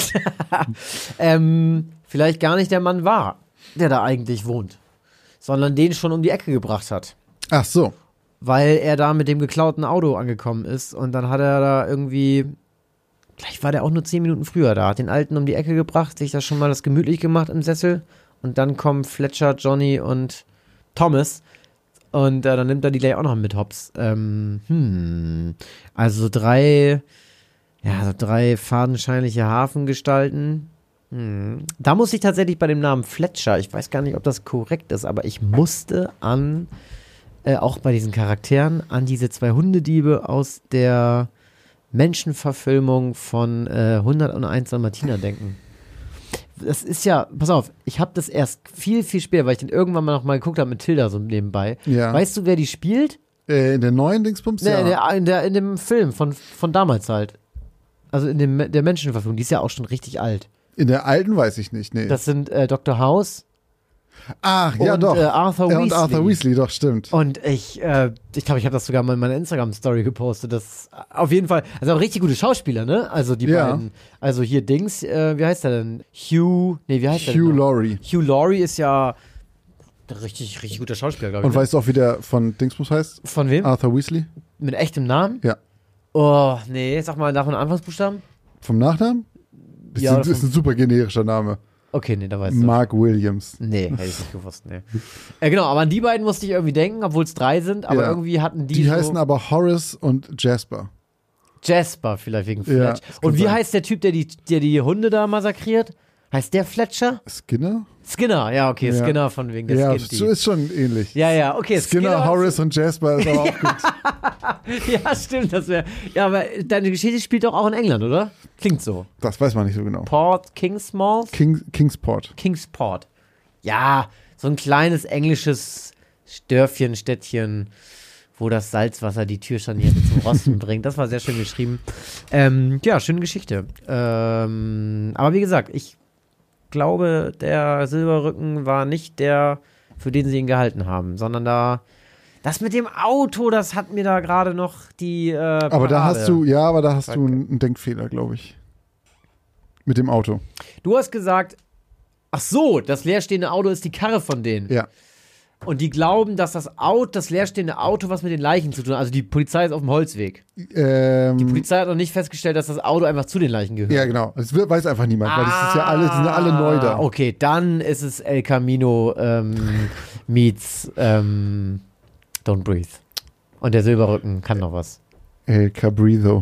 ähm, vielleicht gar nicht der Mann war, der da eigentlich wohnt, sondern den schon um die Ecke gebracht hat. Ach so. Weil er da mit dem geklauten Auto angekommen ist und dann hat er da irgendwie, vielleicht war der auch nur zehn Minuten früher da, hat den Alten um die Ecke gebracht, sich da schon mal das gemütlich gemacht im Sessel und dann kommen Fletcher, Johnny und Thomas und äh, dann nimmt er die gleich auch noch mit hops. Ähm, hm, also drei, ja, so drei fadenscheinliche Hafengestalten. Hm. Da muss ich tatsächlich bei dem Namen Fletcher, ich weiß gar nicht, ob das korrekt ist, aber ich musste an Äh, auch bei diesen Charakteren, an diese zwei Hundediebe aus der Menschenverfilmung von äh, hunderteins Dalmatiner denken. Das ist ja, pass auf, ich habe das erst viel, viel später, weil ich den irgendwann mal noch mal geguckt habe mit Tilda so nebenbei. Ja. Weißt du, wer die spielt? Äh, in der neuen Dingsbums? Nee, Ja. in, der, in, der, in dem Film von, von damals halt. Also in dem, der Menschenverfilmung, die ist ja auch schon richtig alt. In der alten weiß ich nicht, nee. Das sind äh, Doktor House Ach, ja und doch. äh, Arthur ja, Weasley. und Arthur Weasley, doch, stimmt. Und ich, äh, ich glaube, ich habe das sogar mal in meiner Instagram-Story gepostet. Das auf jeden Fall, also auch richtig gute Schauspieler, ne? Also die Ja. beiden. Also hier Dings, äh, wie heißt der denn? Hugh, nee, wie heißt der Hugh denn? noch? Laurie. Hugh Laurie ist ja ein richtig, richtig guter Schauspieler, glaube ich. Und ne? weißt du auch, wie der von Dingsbums heißt? Von wem? Arthur Weasley? Mit echtem Namen? Ja. Oh, nee, sag mal davon Anfangsbuchstaben? Vom Nachnamen? Das Ja, ist, ist ein super generischer Name. Okay, nee, da weißt du. Mark Williams. Nee, hätte ich nicht gewusst, nee. äh, genau, aber an die beiden musste ich irgendwie denken, obwohl es drei sind, aber Ja. irgendwie hatten die Die, so heißen aber Horace und Jasper. Jasper vielleicht wegen Ja, Fletcher. das kann Und wie sein. heißt der Typ, der die, der die Hunde da massakriert? Heißt der Fletcher? Skinner? Skinner, ja, okay, Ja. Skinner von wegen der Ja, Skinty. so ist schon ähnlich. Ja, ja, okay. Skinner, Horace und Jasper ist aber auch gut. Ja, stimmt, das wäre. Ja, aber deine Geschichte spielt doch auch in England, oder? Klingt so. Das weiß man nicht so genau. Port Kingsmouth? King, Kingsport. Kingsport. Ja, so ein kleines englisches Dörfchen, Städtchen, wo das Salzwasser die Türscharniere zum Rosten bringt. Das war sehr schön geschrieben. Ähm, ja, schöne Geschichte. Ähm, aber wie gesagt, ich glaube, der Silberrücken war nicht der, für den sie ihn gehalten haben, sondern da, das mit dem Auto, das hat mir da gerade noch die äh, Aber da Parade. hast du, ja, aber da hast Danke. du einen Denkfehler, glaube ich. Mit dem Auto. Du hast gesagt, ach so, das leerstehende Auto ist die Karre von denen. Ja. Und die glauben, dass das Auto, das leerstehende Auto was mit den Leichen zu tun hat. Also die Polizei ist auf dem Holzweg. Ähm, Die Polizei hat noch nicht festgestellt, dass das Auto einfach zu den Leichen gehört. ja, genau. Das wird- weiß einfach niemand, weil das ist ja alle, die sind alle neu da. Ah, okay, dann ist es El Camino ähm, meets ähm, Don't Breathe. Und der Silberrücken kann noch was. El Cabrizo.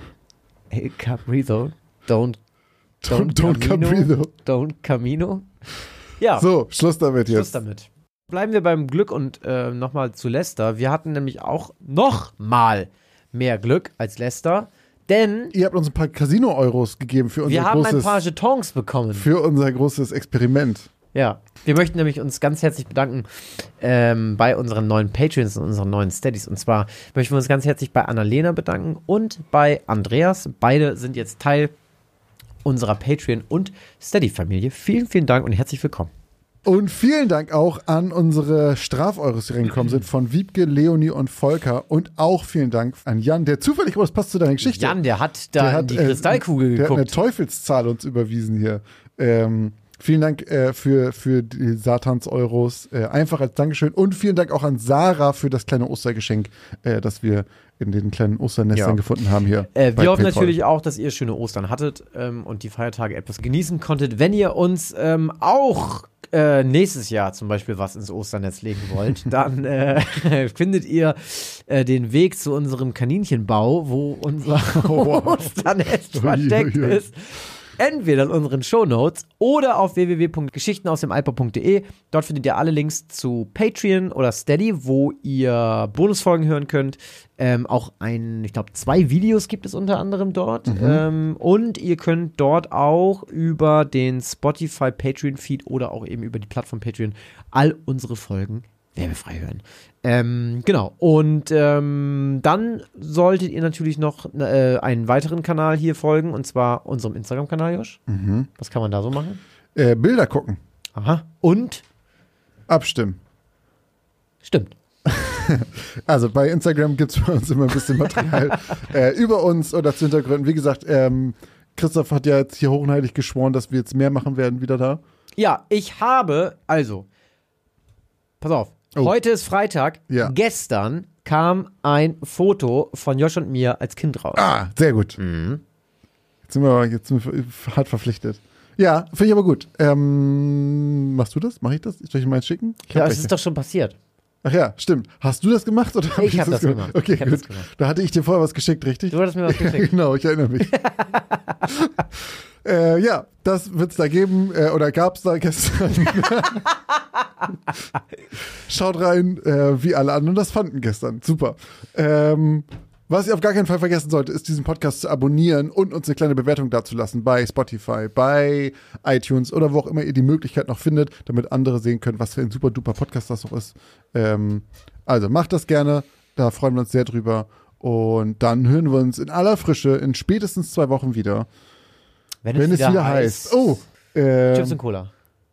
El Cabrizo, Don't, Don't, don't Cabrizo. Don't Camino. Ja. So, Schluss damit jetzt. Schluss damit. Bleiben wir beim Glück und äh, nochmal zu Leicester. Wir hatten nämlich auch noch mal mehr Glück als Leicester, Denn Ihr habt uns ein paar Casino-Euros gegeben für unser wir haben großes, ein paar Jetons bekommen. für unser großes Experiment. Ja, wir möchten nämlich uns ganz herzlich bedanken ähm, bei unseren neuen Patreons und unseren neuen Steadies. Und zwar möchten wir uns ganz herzlich bei Annalena bedanken und bei Andreas. Beide sind jetzt Teil unserer Patreon- und Steady-Familie. Vielen, vielen Dank und herzlich willkommen. Und vielen Dank auch an unsere Strafeuros, die reingekommen sind, von Wiebke, Leonie und Volker. Und auch vielen Dank an Jan, der zufällig, oh, das passt zu deiner Geschichte. Jan, der hat da der in hat, die äh, Kristallkugel Der hat eine geguckt. Teufelszahl uns überwiesen hier. Ähm, vielen Dank äh, für, für die Satans-Euros. Äh, einfach als Dankeschön. Und vielen Dank auch an Sarah für das kleine Ostergeschenk, äh, das wir in den kleinen Osternestern Ja. gefunden haben hier. Äh, bei wir hoffen PayPal. natürlich auch, dass ihr schöne Ostern hattet ähm, und die Feiertage etwas genießen konntet. Wenn ihr uns ähm, auch äh, nächstes Jahr zum Beispiel was ins Osternetz legen wollt, dann äh, findet ihr äh, den Weg zu unserem Kaninchenbau, wo unser Oh, wow. Osternest Ui, versteckt ui, ui. ist. Entweder in unseren Shownotes oder auf w w w punkt geschichten aus dem altbau punkt de. Dort findet ihr alle Links zu Patreon oder Steady, wo ihr Bonusfolgen hören könnt. Ähm, auch ein, ich glaube, zwei Videos gibt es unter anderem dort. Mhm. Ähm, und ihr könnt dort auch über den Spotify Patreon-Feed oder auch eben über die Plattform Patreon all unsere Folgen werbefrei hören. Ähm, genau. Und ähm, dann solltet ihr natürlich noch äh, einen weiteren Kanal hier folgen, und zwar unserem Instagram-Kanal, Josh. Mhm. Was kann man da so machen? Äh, Bilder gucken. Aha. Und? Abstimmen. Stimmt. Also bei Instagram gibt es für uns immer ein bisschen Material äh, über uns oder zu Hintergründen. Wie gesagt, ähm, Christoph hat ja jetzt hier hoch und heilig geschworen, dass wir jetzt mehr machen werden wieder da. Ja, ich habe, also, pass auf, Oh. heute ist Freitag. Ja. Gestern kam ein Foto von Josh und mir als Kind raus. Ah, sehr gut. Mhm. Jetzt sind wir aber jetzt sind wir hart verpflichtet. Ja, finde ich aber gut. Ähm, machst du das? Mach ich das? Soll ich mal eins schicken? Ich Ja, hab es welche. ist doch schon passiert. Ach ja, stimmt. Hast du das gemacht? Oder hab Ich hab das gemacht. Okay, Ich hab gut. das gemacht. Da hatte ich dir vorher was geschickt, richtig? Du hattest mir was Ja, geschickt. genau, ich erinnere mich. äh, ja, das wird es da geben, äh, oder gab es da gestern. Schaut rein, äh, wie alle anderen das fanden gestern. Super. Ähm, was ihr auf gar keinen Fall vergessen solltet, ist diesen Podcast zu abonnieren und uns eine kleine Bewertung dazulassen bei Spotify, bei iTunes oder wo auch immer ihr die Möglichkeit noch findet, damit andere sehen können, was für ein super duper Podcast das noch ist. Ähm, also macht das gerne, da freuen wir uns sehr drüber. Und dann hören wir uns in aller Frische in spätestens zwei Wochen wieder, Wenn, wenn es wieder heißt. Oh, Chips ähm, und Cola.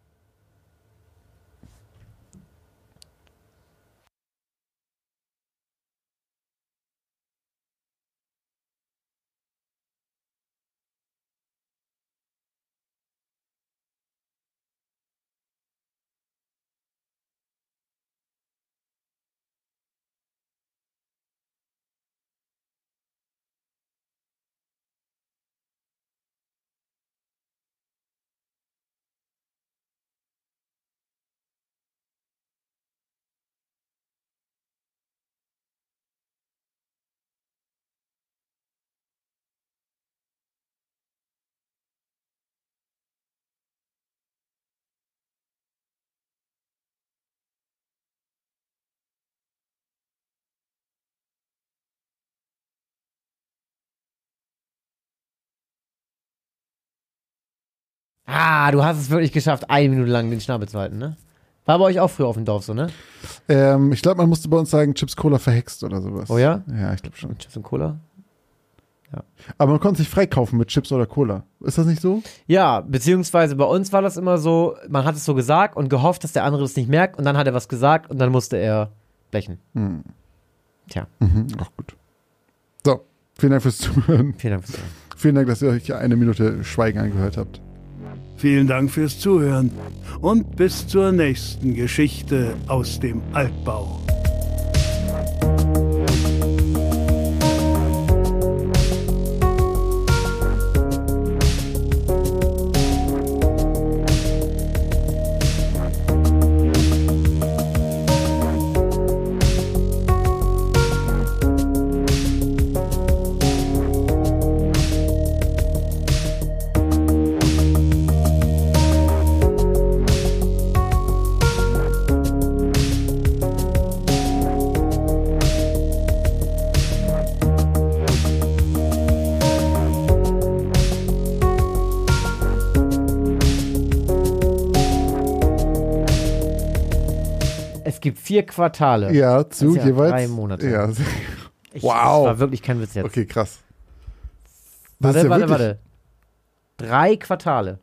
Ah, du hast es wirklich geschafft, eine Minute lang den Schnabel zu halten, ne? War bei euch auch früher auf dem Dorf so, ne? ähm, ich glaube, man musste bei uns sagen, Chips Cola verhext oder sowas. Oh ja? Ja, ich glaube schon. Und Chips und Cola? Aber man konnte sich freikaufen mit Chips oder Cola. Ist das nicht so? Ja, beziehungsweise bei uns war das immer so, man hat es so gesagt und gehofft, dass der andere das nicht merkt, und dann hat er was gesagt und dann musste er blechen. Hm. Tja, Mhm, auch gut. So, vielen Dank fürs Zuhören. vielen Dank fürs Zuhören. Vielen Dank, dass ihr euch eine Minute Schweigen angehört habt. Vielen Dank fürs Zuhören und bis zur nächsten Geschichte aus dem Altbau. gibt vier Quartale. Ja, zu Das ist ja jeweils. drei Monate. Ja. Ich, Wow. Das war wirklich kein Witz jetzt. Okay, krass. Das Warte, ist ja warte, wirklich warte. Drei Quartale.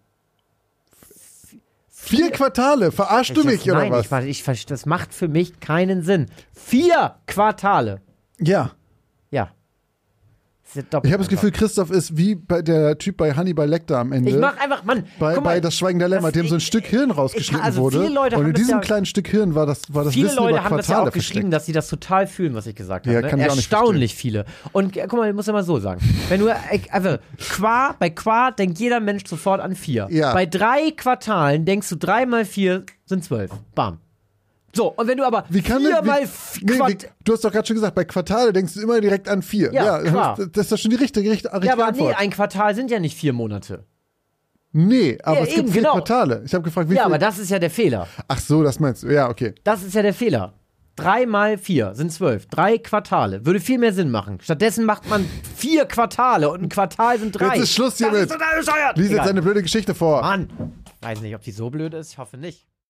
Vier Quartale. Verarschst du Ich- mich nein, oder was? Ich, warte, ich, verste- das macht für mich keinen Sinn. Vier Quartale. Ja. Ja. Das ist doppelt Ich habe das einfach. Gefühl, Christoph ist wie bei der Typ bei Hannibal Lecter am Ende. Ich mach einfach, Mann. bei, guck mal, bei Das Schweigen der Lämmer, das- dem so ein ich- Stück Hirn ich- rausgeschnitten also wurde. viele Leute Und haben in das diesem ja- kleinen Stück Hirn war das, war das Viele Wissen Leute über haben das ja Quartale auch geschrieben, versteckt. dass sie das total fühlen, was ich gesagt habe. Ja, ne? kann ich auch nicht Erstaunlich viele. Und äh, guck mal, ich muss ja mal so sagen. Wenn du, äh, also, Qua, bei Qua denkt jeder Mensch sofort an vier. Ja. Bei drei Quartalen denkst du, drei mal vier sind zwölf. Bam. So, und wenn du aber Wie kann vier denn- wie- mal Nee, Quart wie, du hast doch gerade schon gesagt, bei Quartale denkst du immer direkt an vier. Ja, klar. Das ist doch schon die richtige, richtige, richtige Ja, aber Antwort. nee, ein Quartal sind ja nicht vier Monate. Nee, aber Ja, es gibt eben, vier genau. Quartale. Ich habe gefragt, wie Ja, viel. aber das ist ja der Fehler. Ach so, das meinst du. Ja, okay. Das ist ja der Fehler. Drei mal vier sind zwölf. Drei Quartale. Würde viel mehr Sinn machen. Stattdessen macht man vier Quartale und ein Quartal sind drei. Jetzt ist Schluss hiermit. Das ist total bescheuert. Lies jetzt Egal. eine blöde Geschichte vor. Mann. Ich weiß nicht, ob die so blöd ist. Ich hoffe nicht.